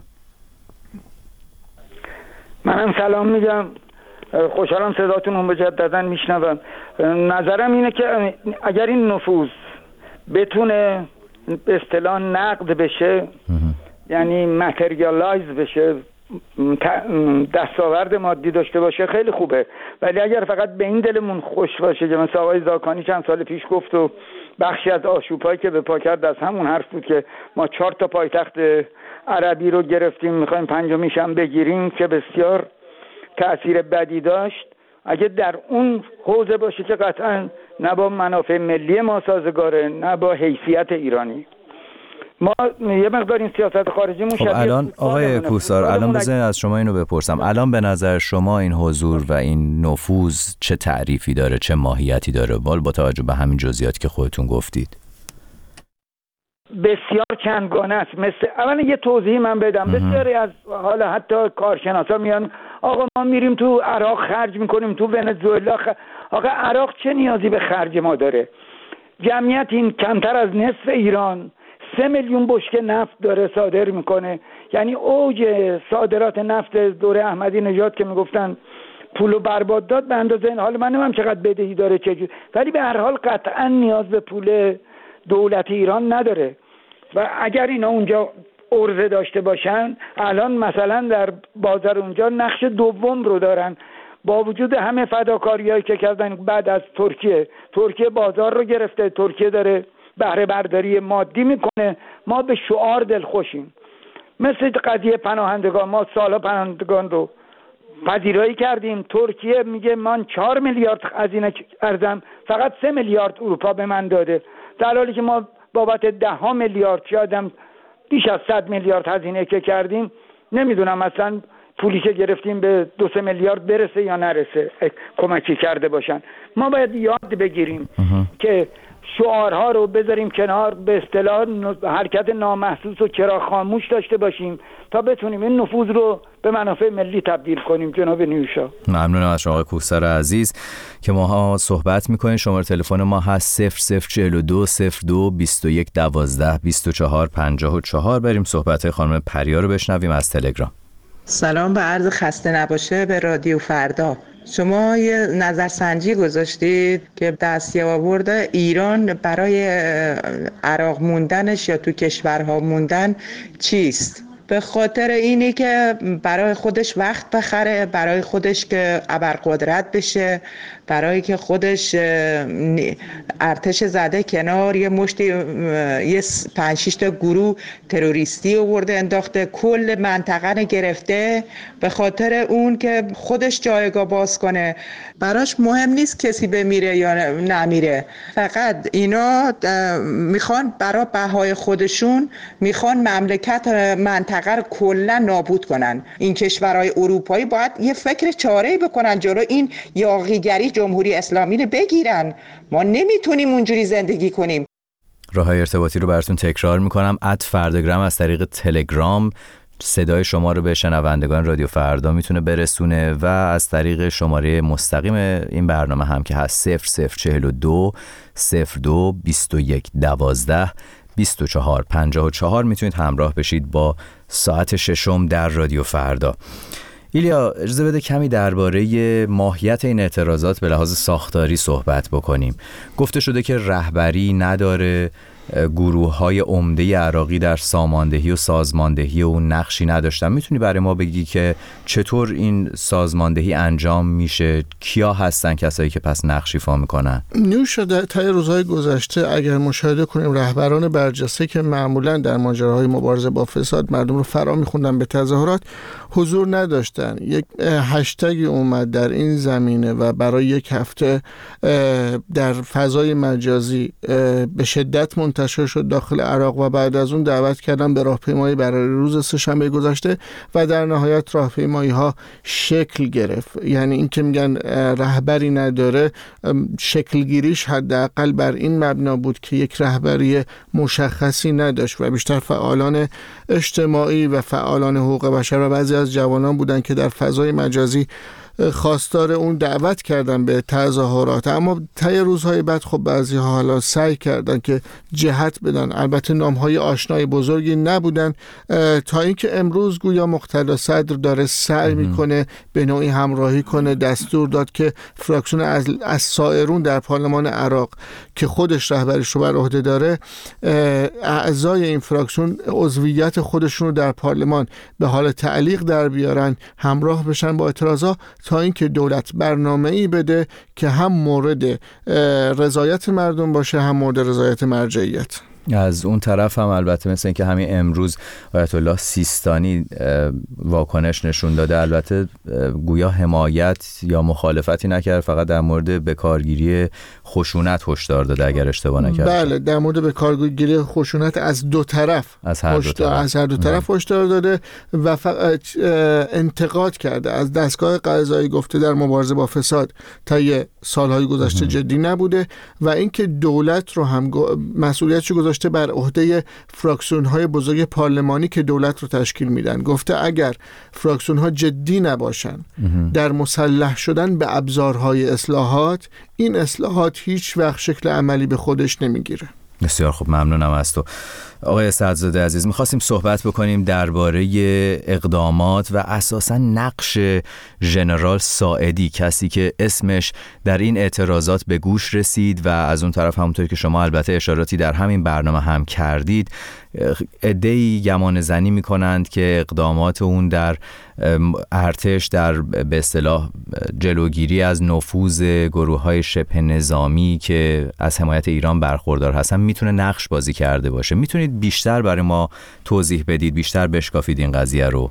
منم سلام میگم، خوشحالم صداتون رو مجددا میشنوم. نظرم اینه که اگر این نفوذ بتونه به اصطلاح نقد بشه، یعنی ماتریالایز بشه، دستاورد مادی داشته باشه، خیلی خوبه. ولی اگر فقط به این دلمون خوش باشه که مثلا آقای زاکانی چند سال پیش گفت و بخشی از آشوب‌هایی که به پا کرد از همون حرف بود که ما 4 تا پایتخت عربی رو گرفتیم میخوایم 5میش هم بگیریم، که بسیار تأثیر بدی داشت. اگه در اون حوزه باشه که قطعا نه با منافع ملی ما سازگاره نه با حیثیت ایرانی. ما یه مقدار این سیاست خارجیمون خب الان آقای کوهسار، الان بزنید از شما اینو بپرسم، الان به نظر شما این حضور و این نفوذ چه تعریفی داره، چه ماهیتی داره، با توجه به همین جزئیات که خودتون گفتید؟ بسیار چندگانه است. مثل اولا یه توضیح من بدم. بسیاری از حالا حتی کارشناسا میان آقا ما میریم تو عراق خرج میکنیم، تو ونزوئلا آقا عراق چه نیازی به خرج ما داره؟ جمعیت این کمتر از نصف ایران 3 میلیون بشکه نفت داره صادر میکنه. یعنی اوج صادرات نفت دوره احمدی نژاد که میگفتن پولو برباد داد به اندازه این. حالا من نمیدونم چقدر بدهی داره چجور، ولی به هر حال قطعا نیاز به پول دولت ایران نداره. و اگر اینا اونجا عرضه داشته باشن، الان مثلا در بازار اونجا نقش دوم رو دارن، با وجود همه فداکاریایی که کردن بعد از ترکیه بازار رو گرفته، ترکیه داره بهره برداری مادی میکنه. ما به شعار دلخوشیم. مثل قضیه پناهندگان، ما سالا پناهندگان رو پذیرایی کردیم، ترکیه میگه من 4 میلیارد هزینه کردم، فقط 3 میلیارد اروپا به من داده، در حالی که ما بابت 10 میلیارد شاید بیش از 100 میلیارد هزینه که کردیم. نمیدونم مثلا پولی که گرفتیم به 2-3 میلیارد برسه یا نرسه، کمکی کرده باشن. ما باید یاد بگیریم که شعارها رو بذاریم کنار، به اصطلاح حرکت نامحسوس و چراغ خاموش داشته باشیم تا بتونیم این نفوذ رو به منافع ملی تبدیل کنیم. جناب نیوشا، ممنونم از شما کوهسار عزیز که ماها صحبت میکنیم. شماره تلفن ما هست 0042 02 21 12 24 54. بریم صحبت خانم پریا رو بشنویم از تلگرام. سلام، به عرض خسته نباشه به رادیو فردا. شما یه نظرسنجی گذاشتید که دستیابرد ایران برای عراق موندنش یا تو کشورها موندن چیست؟ به خاطر اینی که برای خودش وقت بخره، برای خودش که ابرقدرت بشه، برای که خودش ارتش زده کنار، یه مشتی یه 5-6 تا گروه تروریستی آورده انداخته، کل منطقه گرفته، به خاطر اون که خودش جایگاه باز کنه. براش مهم نیست کسی بمیره یا نمیره، فقط اینا میخوان برای بهای خودشون، میخوان مملکت منطقه منطقه رو کلا نابود کنن. این کشورهای اروپایی باید یه فکر چاره‌ای بکنن جلو این یاغیگری جمهوری اسلامی رو بگیرن. ما نمیتونیم اونجوری زندگی کنیم. راههای ارتباطی رو براتون تکرار میکنم. @فرداگرام از طریق تلگرام صدای شما رو به شنوندگان رادیو فردا میتونه برسونه و از طریق شماره مستقیم این برنامه هم که هست 0042 02 21 12 24 54 میتونید همراه بشید با ساعت ششم در رادیو فردا. ایلیا، اجازه بده کمی درباره ماهیت این اعتراضات به لحاظ ساختاری صحبت بکنیم. گفته شده که رهبری نداره، گروه‌های عمده عراقی در ساماندهی و سازماندهی و نقشی نداشتن. میتونی برای ما بگی که چطور این سازماندهی انجام میشه؟ کیا هستن کسایی که پس نقش ایفا میکنن؟ نیوش در طی روزهای گذشته اگر مشاهده کنیم رهبران برجسته که معمولا در ماجراهای مبارزه با فساد مردم رو فرا میخوندن به تظاهرات حضور نداشتن. یک هشتگی اومد در این زمینه و برای یک هفته در فضای مجازی به شدت منتشر شد داخل عراق و بعد از اون دعوت کردن به راهپیمایی برای روز سه‌شنبه گذشته و در نهایت راهپیمایی ها شکل گرفت. یعنی این که میگن رهبری نداره، شکلگیریش حداقل بر این مبنا بود که یک رهبری مشخصی نداشت و بیشتر فعالان اجتماعی و فعالان حقوق بشر و بعضی از جوانان بودن که در فضای مجازی خواستار اون دعوت کردن به تظاهرات. اما طی روزهای بعد خب بعضی ها حالا سعی کردن که جهت بدن، البته نامهای آشنای بزرگی نبودن، تا اینکه امروز گویا مقتدا صدر داره سعی میکنه به نوعی همراهی کنه. دستور داد که فراکسیون از سائرون در پارلمان عراق که خودش رهبریش رو بر عهده داره، اعضای این فراکسیون عضویت خودشون رو در پارلمان به حال تعلیق در بیارن، همراه بشن با اعتراضا، تا اینکه دولت برنامه‌ای بده که هم مورد رضایت مردم باشه هم مورد رضایت مرجعیت. از اون طرف هم البته مثل اینکه همین امروز آیت الله سیستانی واکنش نشون داده، البته گویا حمایت یا مخالفتی نکرد، فقط در مورد بکارگیری خشونت هشدار داده اگر اشتباه نکردم. بله، در مورد بکارگیری خشونت از دو طرف، از هر دو طرف هشدار داده و انتقاد کرده از دستگاه قضایی. گفته در مبارزه با فساد طی سالهای گذشته جدی نبوده و اینکه دولت رو هم مسئولیتش گذاشته بر عهده فراکسیون‌های بزرگ پارلمانی که دولت رو تشکیل میدن. گفته اگر فراکسیون‌ها جدی نباشن در مسلح شدن به ابزارهای اصلاحات، این اصلاحات هیچ وقت شکل عملی به خودش نمیگیره. بسیار خوب، ممنونم از تو آقای اسدزاده عزیز. میخواستیم صحبت بکنیم درباره اقدامات و اساساً نقش ژنرال ساعدی، کسی که اسمش در این اعتراضات به گوش رسید و از اون طرف همونطور که شما البته اشاراتی در همین برنامه هم کردید، عده‌ای گمان زنی میکنند که اقدامات اون در ارتش در به اصطلاح جلوگیری از نفوذ گروه‌های شبه نظامی که از حمایت ایران برخوردار هستن میتونه نقش بازی کرده باشه. میتونید بیشتر برای ما توضیح بدید، بیشتر بشکافید این قضیه رو؟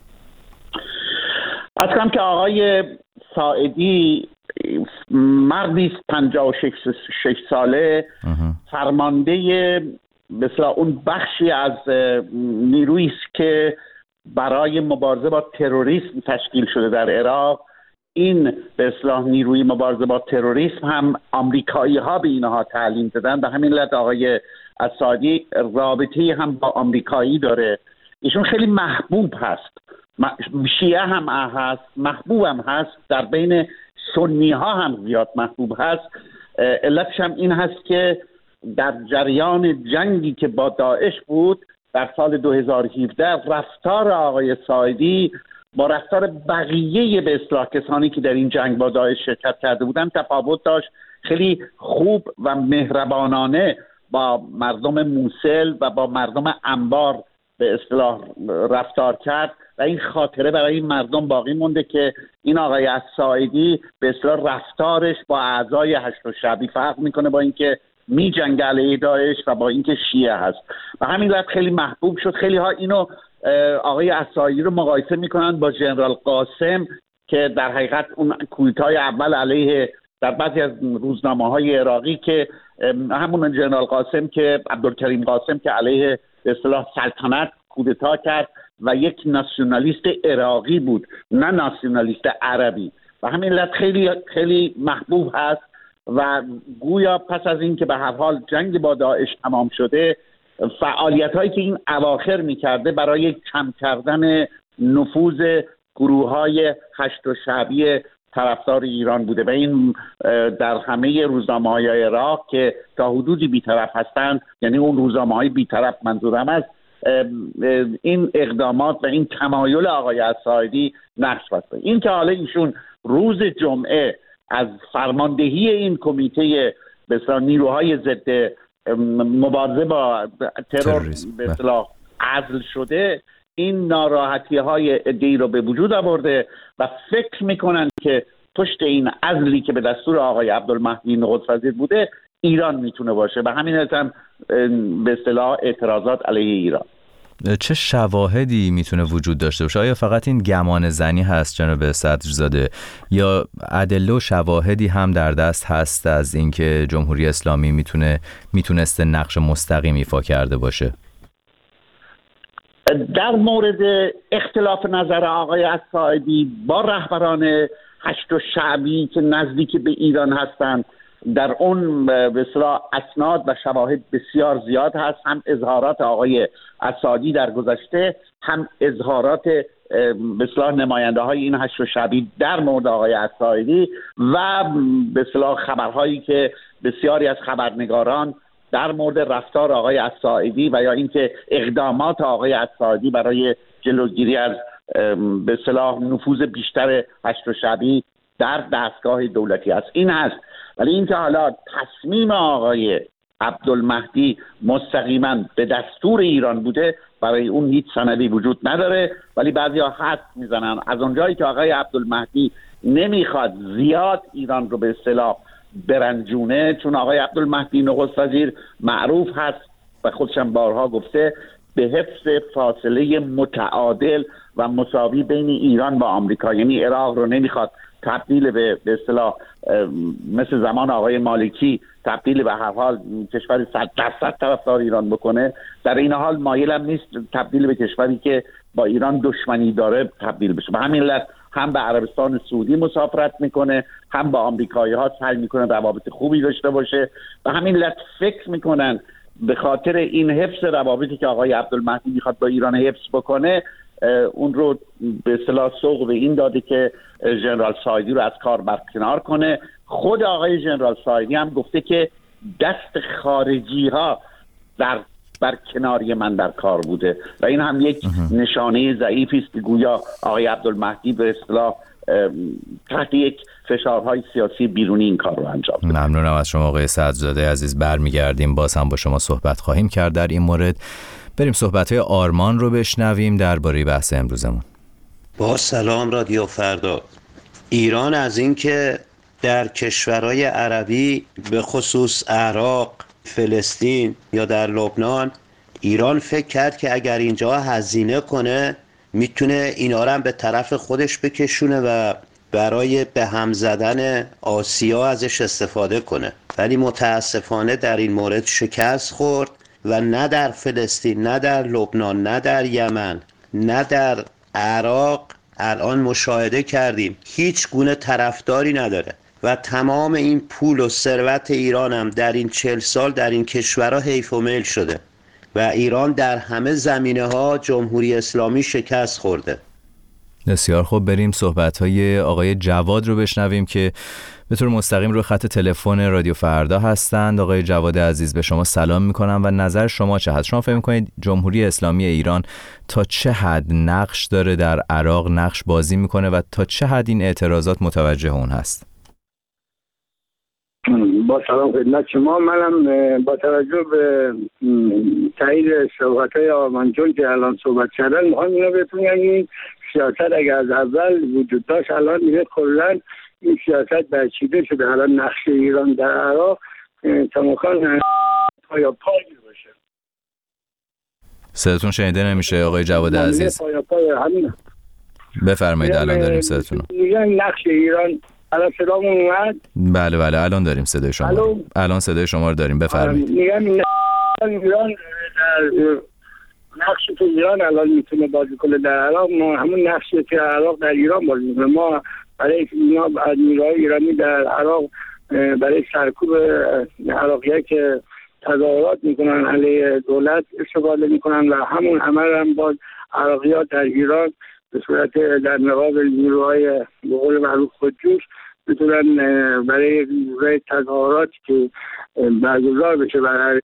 اصلا که آقای ساعدی مردی است 56 ساله، فرمانده مثلا اون بخشی از نیرویی است که برای مبارزه با تروریسم تشکیل شده در عراق. این به اصطلاح نیروی مبارزه با تروریسم هم آمریکایی ها به اینها تعلیم دادن. به همین علت آقای اسدی رابطه‌ای هم با آمریکایی داره. ایشون خیلی محبوب هست، شیعه هم هست، محبوب هم هست، در بین سنی ها هم زیاد محبوب هست. علتش هم این هست که در جریان جنگی که با داعش بود در سال 2017 رفتار آقای ساعدی با رفتار بقیه به اصطلاح کسانی که در این جنگ با داعش شرکت کرده بودن تفاوت داشت. خیلی خوب و مهربانانه با مردم موصل و با مردم انبار به اصطلاح رفتار کرد و این خاطره برای این مردم باقی مونده که این آقای ساعدی به اصطلاح رفتارش با اعضای هشت شعبی فرق میکنه، با اینکه می جنگ علیه داعش و با اینکه شیعه هست و همین علت خیلی محبوب شد. خیلی ها اینو آقای اسدی رو مقایسه میکنن با ژنرال قاسم که در حقیقت اون کودتای اول علیه در بعضی از روزنامه‌های عراقی که همون ژنرال قاسم که عبدالکریم قاسم که علیه به اصطلاح سلطنت کودتا کرد و یک ناسیونالیست عراقی بود، نه ناسیونالیست عربی، و همین علت خیلی خیلی محبوب هست و گویا پس از این که به هر حال جنگ با داعش تمام شده، فعالیت هایی که این اواخر میکرده برای کم کردن نفوذ گروه های هشت و شعبی طرفدار ایران بوده و این در همه روزنامه های عراق که تا حدودی بیطرف هستند، یعنی اون روزنامه های بیطرف منظورم است، این اقدامات و این تمایل آقای الساعدی نقش بسته. این که حالا ایشون روز جمعه از فرماندهی این کمیته بسیار نیروهای ضد مبارزه با ترور به اصطلاح عزل شده، این ناراحتی های عده‌ای رو به وجود آورده و فکر میکنن که پشت این عزلی که به دستور آقای عبدالمهدی نخست وزیر بوده ایران میتونه باشه و همین هم به اصطلاح اعتراضات علیه ایران. چه شواهدی میتونه وجود داشته باشه؟ آیا فقط این گمان زنی هست جناب صدرزاده یا ادله و شواهدی هم در دست هست از اینکه جمهوری اسلامی میتونسته نقش مستقیم ایفا کرده باشه؟ در مورد اختلاف نظر آقای الساعدی با رهبران هشت و شعبی که نزدیک به ایران هستند، در اون به اصطلاح اسناد و شواهد بسیار زیاد هست، هم اظهارات آقای الساعدی در گذشته، هم اظهارات به اصطلاح نماینده های این هشت و شعبی در مورد آقای الساعدی و به اصطلاح خبرهایی که بسیاری از خبرنگاران در مورد رفتار آقای الساعدی و یا اینکه اقدامات آقای الساعدی برای جلوگیری از به اصطلاح نفوذ بیشتر هشت و شعبی در دستگاه دولتی است این هست. ولی اینکه حالا تصمیم آقای عبدالمهدی مستقیما به دستور ایران بوده، برای اون هیچ سندی وجود نداره. ولی بعضیا حد میزنن از اونجایی که آقای عبدالمهدی نمیخواد زیاد ایران رو به اصطلاح برنجونه، چون آقای عبدالمهدی نخست وزیر معروف هست و خودشم بارها گفته به حفظ فاصله متعادل و مساوی بین ایران و آمریکا، یعنی عراق رو نمیخواد تبدیل به اصطلاح مثل زمان آقای مالکی تبدیل به هر حال کشوری 100% طرفدار ایران بکنه، در این حال مایلم نیست تبدیل به کشوری که با ایران دشمنی داره تبدیل بشه. به همین علت هم به عربستان سعودی مسافرت میکنه، هم با آمریکایی ها سعی میکنه روابط خوبی داشته باشه. به همین علت فکر میکنن به خاطر این حفظ روابطی که آقای عبدالمهدی میخواد با ایران حفظ بکنه، اون رو به اصطلاح سوق به این داده که ژنرال ساعدی رو از کار برکنار کنه. خود آقای ژنرال ساعدی هم گفته که دست خارجی ها بر کناری من در کار بوده و این هم یک نشانه ضعیفی است که گویا آقای عبدالمهدی به اصطلاح تحت یک فشارهای سیاسی بیرونی این کار رو انجام بده. ممنونم از شما آقای صدرزاده عزیز. برمیگردیم باز هم با شما صحبت خواهیم کرد در این مورد. بریم صحبت‌های آرمان رو بشنویم درباره بحث امروزمون. با سلام رادیو فردا. ایران از اینکه در کشورهای عربی به خصوص عراق، فلسطین یا در لبنان، ایران فکر کرد که اگر اینجا هزینه کنه میتونه اینا رو هم به طرف خودش بکشونه و برای به هم زدن آسیا ازش استفاده کنه. ولی متاسفانه در این مورد شکست خورد و نه در فلسطین، نه در لبنان، نه در یمن، نه در عراق الان مشاهده کردیم هیچ گونه طرفداری نداره و تمام این پول و ثروت ایران هم در این 40 سال در این کشورها حیف و میل شده و ایران در همه زمینه ها جمهوری اسلامی شکست خورده. بسیار خوب، بریم صحبت‌های آقای جواد رو بشنویم که به طور مستقیم روی خط تلفن رادیو فردا هستند. آقای جواد عزیز به شما سلام میکنم و نظر شما چه هست؟ شما فکر میکنید جمهوری اسلامی ایران تا چه حد نقش داره در عراق نقش بازی میکنه و تا چه حد این اعتراضات متوجه اون هست؟ با سلام خدمت شما. منم با توجه به تایید صحبت‌های آرمان جون که الان صحبت کردن میخوام اینو بهتون بگم این سیاست اگر از اول وجود داشت الان دیگه کلاً این سیاست برچیده شده. الان نقش ایران در عراق تماکان پایا پای باشه. صداتون شنیده نمیشه آقای جواد عزیز. بفرمایید الان داریم صداتون. نقش ایران الان صدامون اومد؟ بله الان داریم صدای شما. الان صدای شما رو داریم، بفرمایید. میگم ایران نقشی که ایران الان میتونه بازی کنه در عراق، ما همون نقشی که عراق در ایران بازی میکنه. ما برای اینا نیروهای ایرانی در عراق برای سرکوب عراقی‌ها که تظاهرات میکنن علیه دولت استفاده میکنن و همون عمل هم باز عراقی‌ها در ایران به صورت در مقابل نیروهای به قول معروف خودجوش میتونن برای تظاهراتی که برگزار بشه برای.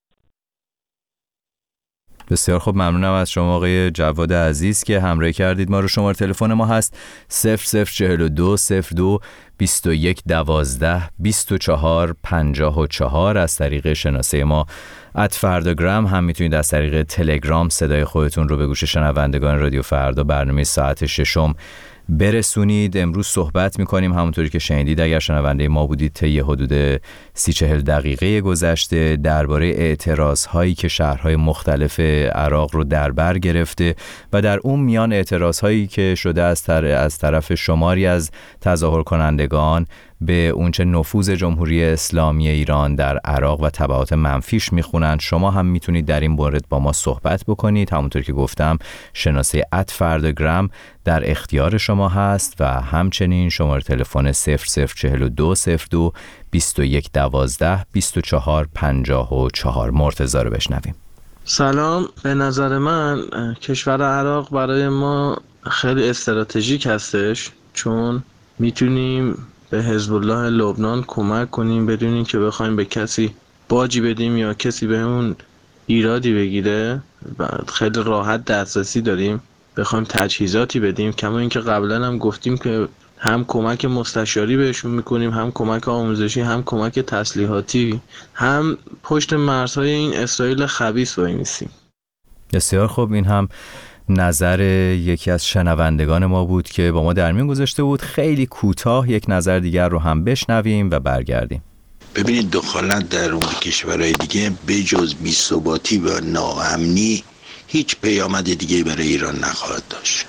بسیار خوب، ممنونم از شما آقای جواد عزیز که همراهی کردید ما رو. شماره تلفن ما هست 0042 02 21 12 24 54. از طریق شناسه ما @فرداگرام هم میتونید از طریق تلگرام صدای خودتون رو به گوش شنوندگان رادیو فردا برنامه ساعت 6 برسونید. امروز صحبت میکنیم همونطوری که شنیدید اگر شنونده ما بودید طی حدود 30-40 دقیقه گذشته درباره اعتراض هایی که شهرهای مختلف عراق رو در بر گرفته و در اون میان اعتراض هایی که شده از طرف شماری از تظاهر کنندگان به اونچه نفوذ جمهوری اسلامی ایران در عراق و تبعات منفیش میخونن. شما هم میتونید در این مورد با ما صحبت بکنید. همونطور که گفتم شناسه @فرداگرام در اختیار شما هست و همچنین شماره تلفن 0042 02 21 12 24 54. مرتضی رو بشنویم. سلام. به نظر من کشور عراق برای ما خیلی استراتژیک هستش، چون میتونیم به حزب الله لبنان کمک کنیم بدون اینکه بخوایم به کسی باجی بدیم یا کسی بهمون ایرادی بگیره. خیلی راحت دسترسی داریم بخوایم تجهیزاتی بدیم، کما اینکه قبلا هم گفتیم که هم کمک مستشاری بهشون میکنیم، هم کمک آموزشی، هم کمک تسلیحاتی، هم پشت مرزهای این اسرائیل خبیث وای میسیم. بسیار خوب، این هم نظر یکی از شنوندگان ما بود که با ما در میون گذاشته بود. خیلی کوتاه یک نظر دیگر رو هم بشنویم و برگردیم. ببینید دخالت در اون کشورهای دیگه به جز بی‌ثباتی و ناامنی هیچ پیامد دیگه برای ایران نخواهد داشت.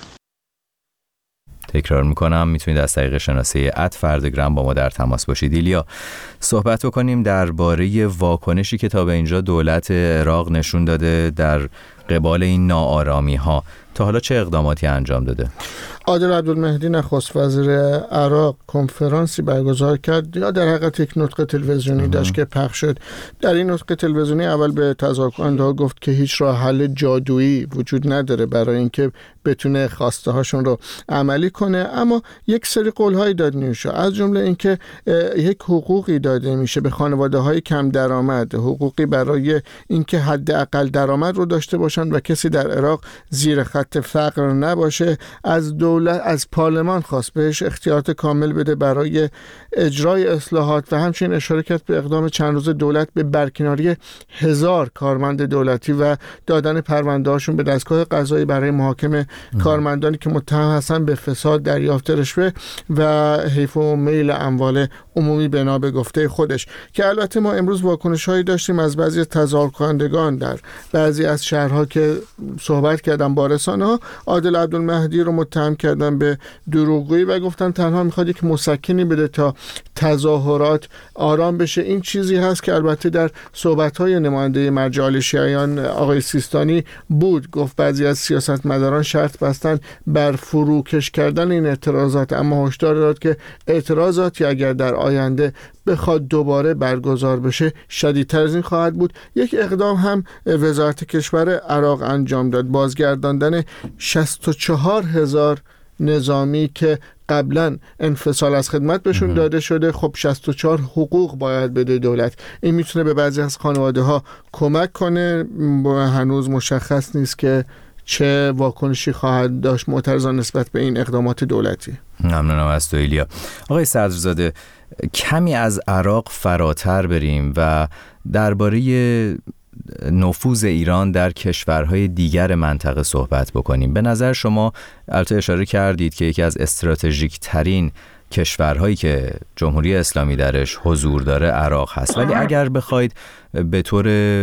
تکرار میکنم میتونید از طریق شناسه @فرداگرام با ما در تماس باشید. ایلیا، صحبت کنیم درباره واکنشی که تا به اینجا دولت عراق نشون داده در قبال این ناآرامی ها. تا حالا چه اقداماتی انجام داده؟ عادل عبدالمهدی نخست وزیر عراق کنفرانسی برگزار کرد یا در حقیقت یک نطق تلویزیونی داشت که پخش شد. در این نطق تلویزیونی اول به تظاهرکننده‌ها گفت که هیچ راه حل جادویی وجود نداره برای اینکه بتونه خواسته هاشون رو عملی کنه، اما یک سری قول‌هایی داد نیوشا، از جمله اینکه یک حقوقی داده میشه به خانواده‌های کم درآمد، حقوقی برای اینکه حداقل درآمد رو داشته باشن و کسی در عراق زیر خط فقر نباشه. از پارلمان خواست بهش اختیارات کامل بده برای اجرای اصلاحات و همچنین اشاره کرد به اقدام چند روز دولت به برکناری 1000 کارمند دولتی و دادن پرونده‌هاشون به دستگاه قضایی برای محاکمه کارمندانی که متهم هستن به فساد، دریافت رشوه و حیف و میل اموال عمومی بنا به گفته خودش. که البته ما امروز واکنش‌هایی داشتیم از بعضی تظاهرکنندگان در بعضی از شهرها که صحبت کردن با رسانه‌ها. عادل عبدالمهدی رو متهم کردن به دروغگویی و گفتن تنها میخواد یک مسکنی بده تا تظاهرات آرام بشه. این چیزی هست که البته در صحبت‌های نماینده مرجع شیعیان آقای سیستانی بود. گفت بعضی از سیاستمداران شرط بستن بر فروکش کردن این اعتراضات، اما هشدار داد که اعتراضاتی اگر در آینده بخواد دوباره برگزار بشه شدیدتر از این خواهد بود. یک اقدام هم وزارت کشور عراق انجام داد، بازگرداندن 64,000 نظامی که قبلا انفصال از خدمت بهشون داده شده. خب 64 حقوق باید بده دولت. این میتونه به بعضی از خانواده ها کمک کنه. هنوز مشخص نیست که چه واکنشی خواهد داشت معترضان نسبت به این اقدامات دولتی. ممنونم از تو ایلیا. آقای صدرزاده، کمی از عراق فراتر بریم و درباره نفوذ ایران در کشورهای دیگر منطقه صحبت بکنیم. به نظر شما البته اشاره کردید که یکی از استراتژیک ترین کشورهایی که جمهوری اسلامی درش حضور داره عراق هست، ولی اگر بخواید به طور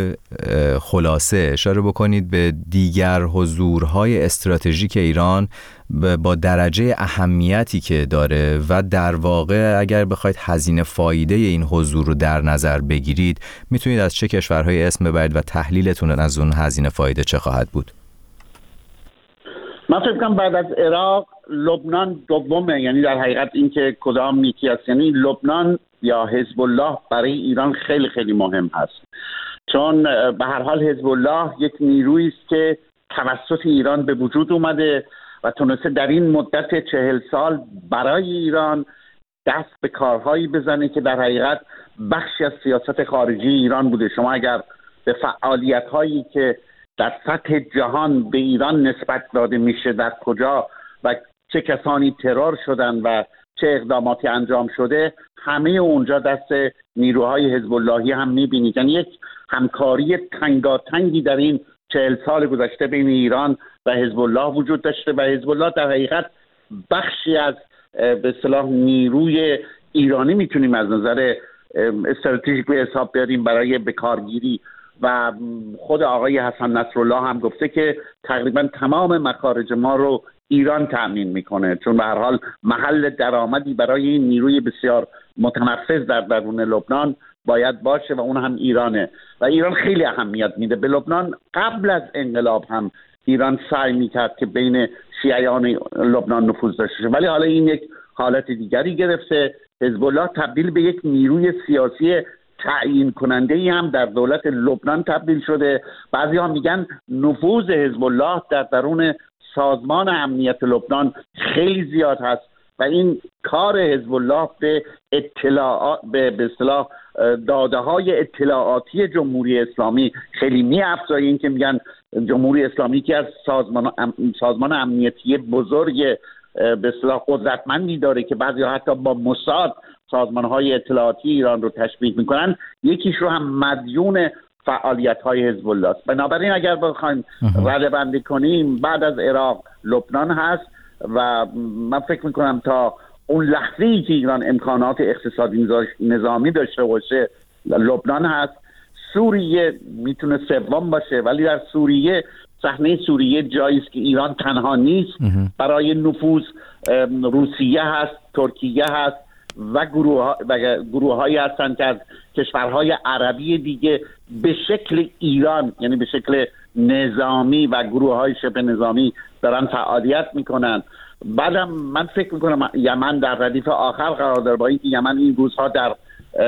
خلاصه اشاره بکنید به دیگر حضورهای استراتژیک ایران با درجه اهمیتی که داره و در واقع اگر بخواید هزینه فایده این حضور رو در نظر بگیرید، میتونید از چه کشورهای اسم ببرید و تحلیلتون از اون هزینه فایده چه خواهد بود؟ من فکر کنم بعد از عراق لبنان دومه، یعنی در حقیقت این که کدام یکی است، یعنی لبنان یا حزب الله برای ایران خیلی خیلی مهم هست، چون به هر حال حزب الله یک نیرویی است که توسط ایران به وجود اومده و تونسته در این مدت 40 سال برای ایران دست به کارهایی بزنه که در حقیقت بخشی از سیاست خارجی ایران بوده. شما اگر به فعالیت‌هایی که در سطح جهان به ایران نسبت داده میشه، در کجا و چه کسانی ترور شدن و چه اقداماتی انجام شده، همه اونجا دست نیروهای حزب اللهی هم میبینید. یعنی یک همکاری تنگاتنگی در این 40 سال گذشته بین ایران و حزب الله وجود داشته و حزب الله در حقیقت بخشی از به اصطلاح نیروی ایرانی میتونیم از نظر استراتژیک به حساب بیاریم برای بکارگیری. و خود آقای حسن نصرالله هم گفته که تقریبا تمام مخارج ما رو ایران تأمین میکنه، چون به هر حال محل درآمدی برای این نیروی بسیار متنفذ در درون لبنان باید باشه و اون هم ایرانه و ایران خیلی اهمیت میده به لبنان. قبل از انقلاب هم ایران سعی میکرد که بین شیعیان لبنان نفوذ داشته شه، ولی حالا این یک حالت دیگری گرفته. حزب الله تبدیل به یک نیروی سیاسی تعیین کننده ای هم در دولت لبنان تبدیل شده. بعضی ها میگن نفوذ حزب الله در درون سازمان امنیت لبنان خیلی زیاد هست و این کار حزب الله به اطلاعات به اصطلاح داده های اطلاعاتی جمهوری اسلامی خیلی می‌افزایه. این که میگن جمهوری اسلامی که از سازمان امنیتی بزرگ به اصطلاح قدرتمندی داره که بعضی حتی با موساد سازمان‌های اطلاعاتی ایران رو تشبیه می‌کنن، یکیش رو هم مدیون فعالیت‌های حزب الله است. بنابراین اگر بخوایم ردبندی کنیم، بعد از عراق لبنان هست و من فکر می‌کنم تا اون لحظه‌ای که ایران امکانات اقتصادی نظامی داشته باشه لبنان هست. سوریه میتونه سوم باشه، ولی در سوریه صحنه سوریه جایی است که ایران تنها نیست. برای نفوذ روسیه هست، ترکیه هست و گروه‌هایی هستند که از کشورهای عربی دیگه به شکل ایران، یعنی به شکل نظامی و گروه‌های شبه نظامی دارن فعالیت میکنن. بعدم من فکر میکنم یمن در ردیف آخر قرار داره، با اینکه یمن این روزها در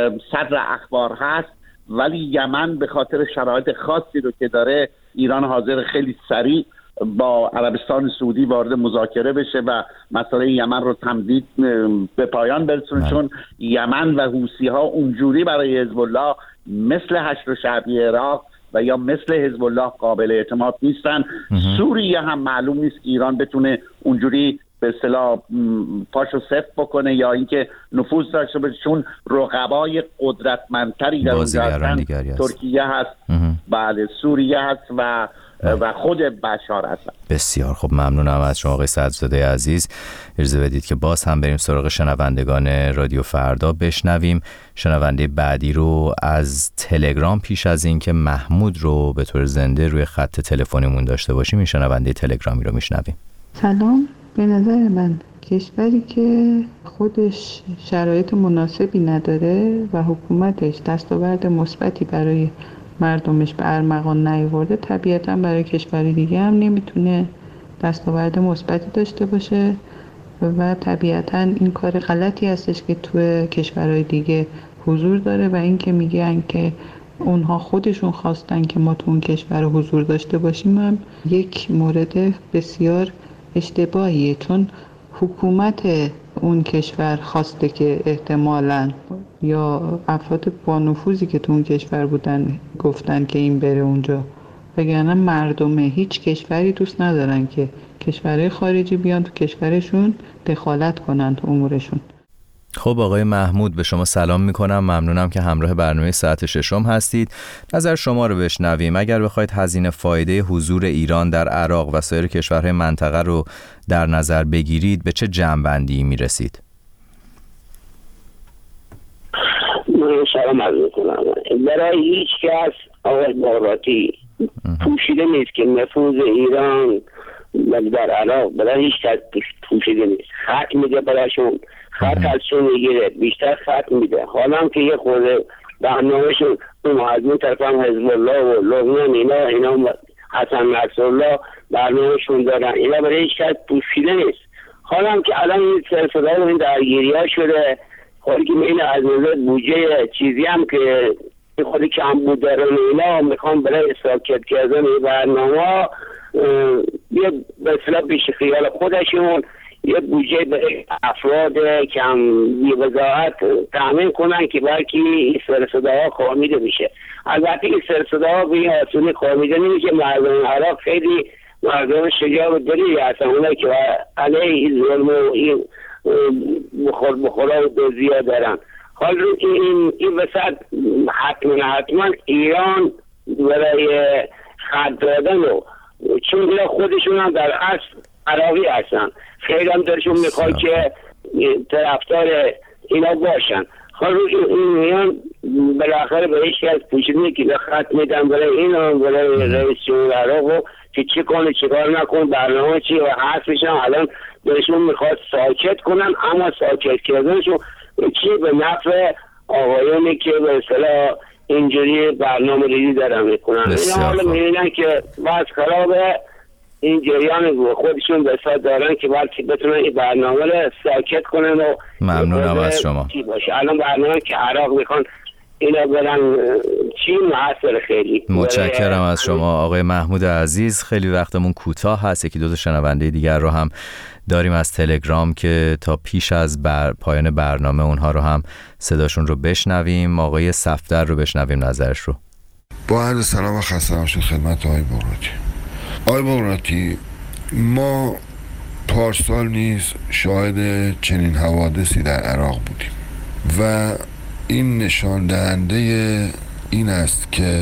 صدر اخبار هست، ولی یمن به خاطر شرایط خاصی رو که داره، ایران حاضر خیلی سریع با عربستان سعودی وارد مذاکره بشه و مسئله یمن رو تمدید به پایان برسونه، چون یمن و حوثی ها اونجوری برای حزب الله مثل حشد شعبی عراق و یا مثل حزب الله قابل اعتماد نیستن. سوریه هم معلوم نیست ایران بتونه اونجوری به اصطلاح پاشو سفت بکنه یا اینکه نفوذ داشته باشه، چون رقبای قدرتمندتری در اونجا هستن. ترکیه هست، بله، سوریه هست و خود بشار هستن. بسیار خب، ممنونم از شما آقای صدرزاده عزیز. اجازه بدید که باز هم بریم سراغ شنوندگان رادیو فردا بشنویم. شنونده بعدی رو از تلگرام، پیش از این که محمود رو به طور زنده روی خط تلفنیمون داشته باشیم، این شنونده تلگرامی رو میشنویم. سلام. به نظر من کشوری که خودش شرایط مناسبی نداره و حکومتش دستاورد مثبتی برای مردمش به ارمغان نیاورده، طبیعتاً برای کشوری دیگه هم نمیتونه دستاورد مثبتی داشته باشه و طبیعتاً این کار غلطی هستش که توی کشورهای دیگه حضور داره و این که میگن که اونها خودشون خواستن که ما تو اون کشور حضور داشته باشیم هم یک مورد بسیار اشتباهیه، چون حکومت اون کشور خواسته که احتمالاً یا افراد با نفوذی که تو اون کشور بودن گفتن که این بره اونجا، وگرنه مردم هیچ کشوری دوست ندارن که کشورهای خارجی بیان تو کشورشون دخالت کنن تو امورشون. خب آقای محمود، به شما سلام میکنم. ممنونم که همراه برنامه ساعت ششم هستید. نظر شما رو بشنویم. اگر بخواید هزینه فایده حضور ایران در عراق و سایر کشورهای منطقه رو در نظر بگیرید، به چه جمع‌بندی میرسید؟ من سلام عرض میکنم. برای هیچ کس آقای باقراتی پوشیده نیست که نفوذ ایران در عراق برای هیچ کس پوشیده نیست. خط میده برایشون، خط ازشون میگیره، بیشتر خط میده. حالا هم که یه خورده برنامهشون اون از اون طرف هم حزب الله و لبنان اینا حسن نصرالله برنامه‌شون دارن، اینا برای هیچ کس پوشیده نیست. حالا هم که الان این سلسله و این درگیری‌ها شده، خودی که این از نظر بودجه چیزی هم که خودی کم بود دارن، اینا میخوان برای ساکت کردن این برنامه یه به اصطلاح بیش خیال خودشون یه بودجه برای افراد کم بی‌وضاحت تامین کنن که بلکه این سرصداها خوابیده میشه. البته این سرصداها به این آسونی خوابیده نمیشه. مردم عراق خیلی مردم شجاع و دلیری هستن، اونایی که علیه این ظلم و این بخورا و دوزی‌ها دارن. حال رو که این وسط حتما ایران برای خط دادن و چون خودشون هم در اصل عراقی هستن، خیلی هم درشون میخواد که طرفدار اینا باشن. حال رو که این میان بالاخره به هیچ کس پوشیدنی که به خط میدن برای اینا، برای رئیس جمهور عراق که چی کنه چی کار نکنه، برنامه چی و حرفش هم الان درشون میخواد ساکت کنن، اما ساکت کردنشون چی به نفع آقایانی که به اصطلاح اینجوری برنامه ریزی دارن میکنن. اینا حالا میبینن که باز خرابه، این جریان خودشون به اصطلاح دارن که بلکه بتونن این برنامه رو ساکت کنن و ممنونم از شما. الان برنامه که عراق میخوان اینا برن چی محصر خیلی. متشکرم از شما آقای محمود عزیز. خیلی وقتمون کوتاه هست، یکی دو تا شنونده دیگر رو هم داریم از تلگرام که تا پیش از پایان برنامه اونها رو هم صداشون رو بشنویم. آقای صفدر رو بشنویم نظرش رو. با عرض سلام و خسته نباشید خدمت آقای بغراتی. آقای بغراتی، ما پارسال نیز شاهد چنین حوادثی در عراق بودیم و این نشان دهنده این است که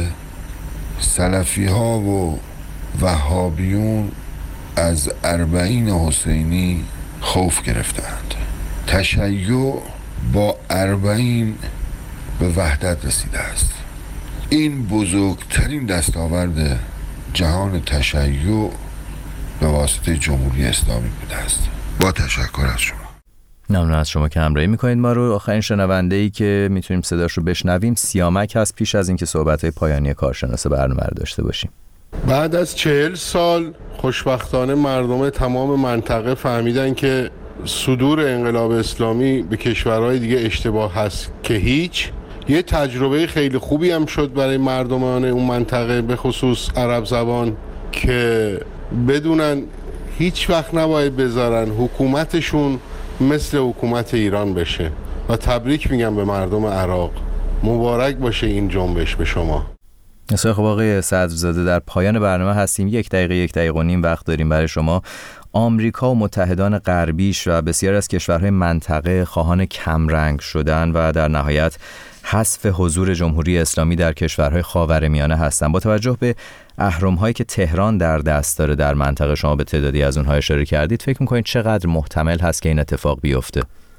سلفی ها و وهابیون از اربعین حسینی خوف گرفتند. تشیع با اربعین به وحدت رسیده است. این بزرگترین دستاورد جهان تشیع به واسطه جمهوری اسلامی بوده است. با تشکر از شما. ممنون از شما که همراهی میکنید ما رو. آخرین شنونده‌ای که میتونیم صداش رو بشنویم سیامک هست، پیش از اینکه صحبت‌های پایانی کارشناس برنامه رو داشته باشیم. بعد از 40 سال خوشبختانه مردم تمام منطقه فهمیدن که صدور انقلاب اسلامی به کشورهای دیگه اشتباه هست که هیچ. یه تجربه خیلی خوبی هم شد برای مردمان اون منطقه به خصوص عرب زبان که بدونن هیچ وقت نباید بذارن حکومتشون مثل حکومت ایران بشه و تبریک میگم به مردم عراق. مبارک باشه این جنبش به شما. بسیار خب آقای صدرزاده، در پایان برنامه هستیم. 1 دقیقه و نیم وقت داریم برای شما. آمریکا و متحدان غربیش و بسیاری از کشورهای منطقه خواهان کمرنگ شدن و در نهایت حذف حضور جمهوری اسلامی در کشورهای خاورمیانه هستند. با توجه به اهرم‌هایی که تهران در دست داره در منطقه، شما به تعدادی از اونها اشاره کردید، فکر می‌کنید چقدر محتمل هست که این اتفاق بیفته؟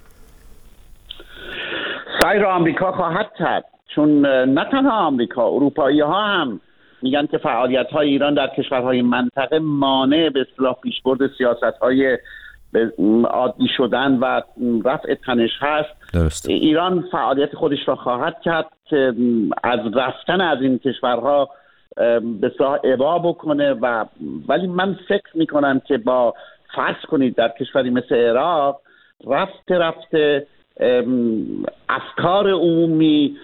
سایر آمریکا خواهد کرد، چون نه تنها آمریکا، اروپایی‌ها هم میگن که فعالیت‌های ایران در کشورهای منطقه مانع به اصطلاح پیشبرد سیاست‌های عادی شدن و رفع تنش هست. درست. ایران فعالیت خودش را خواهد کرد که از رفتن از این کشورها به اصطلاح ابا بکنه ولی من فکر میکنم که با فرض کنید در کشوری مثل عراق رفته افکار عمومی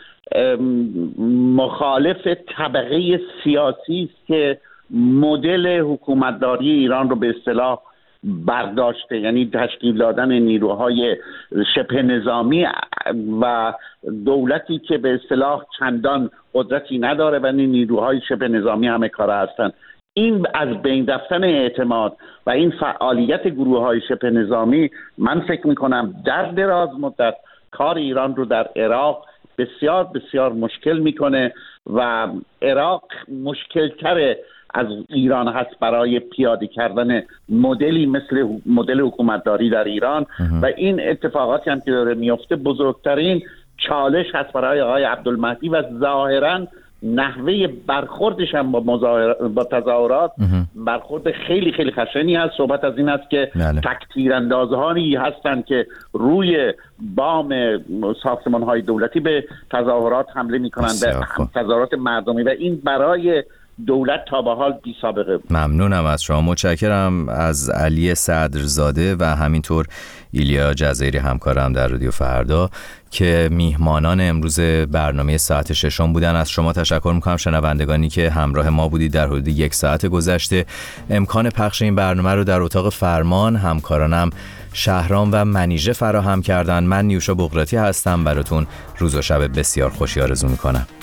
مخالف طبقه سیاسی است که مدل حکومتداری ایران رو به اصطلاح برداشته، یعنی تشکیل دادن نیروهای شبه نظامی و دولتی که به اصطلاح چندان قدرتی نداره و این نیروهای شبه نظامی همه کاره هستن. این از بین رفتن اعتماد و این فعالیت گروه‌های شبه نظامی من فکر می‌کنم در دراز مدت کار ایران رو در عراق بسیار بسیار مشکل میکنه و عراق مشکل‌تر از ایران هست برای پیاده کردن مدلی مثل مدل حکومتداری در ایران و این اتفاقاتی هم که داره میفته بزرگترین چالش هست برای آقای عبدالمهدی و ظاهراً نحوه برخوردش هم با تظاهرات برخورد خیلی خیلی خشنی هست. صحبت از این است که تک‌تیراندازهایی هستند که روی بام ساختمان‌های دولتی به تظاهرات حمله می‌کنند، به تظاهرات مردمی، و این برای دولت تا به حال بی سابقه بود. ممنونم از شما، متشکرم از علی صدرزاده و همینطور ایلیا جزایری همکارم در رادیو فردا که میهمانان امروز برنامه ساعت ششم بودن. از شما تشکر میکنم شنوندگانی که همراه ما بودید در حدود 1 ساعت گذشته. امکان پخش این برنامه رو در اتاق فرمان همکارانم شهرام و منیژه فراهم کردن. من نیوشا بغراتی هستم، براتون روز و شب بسیار خوشی آرزو میکنم.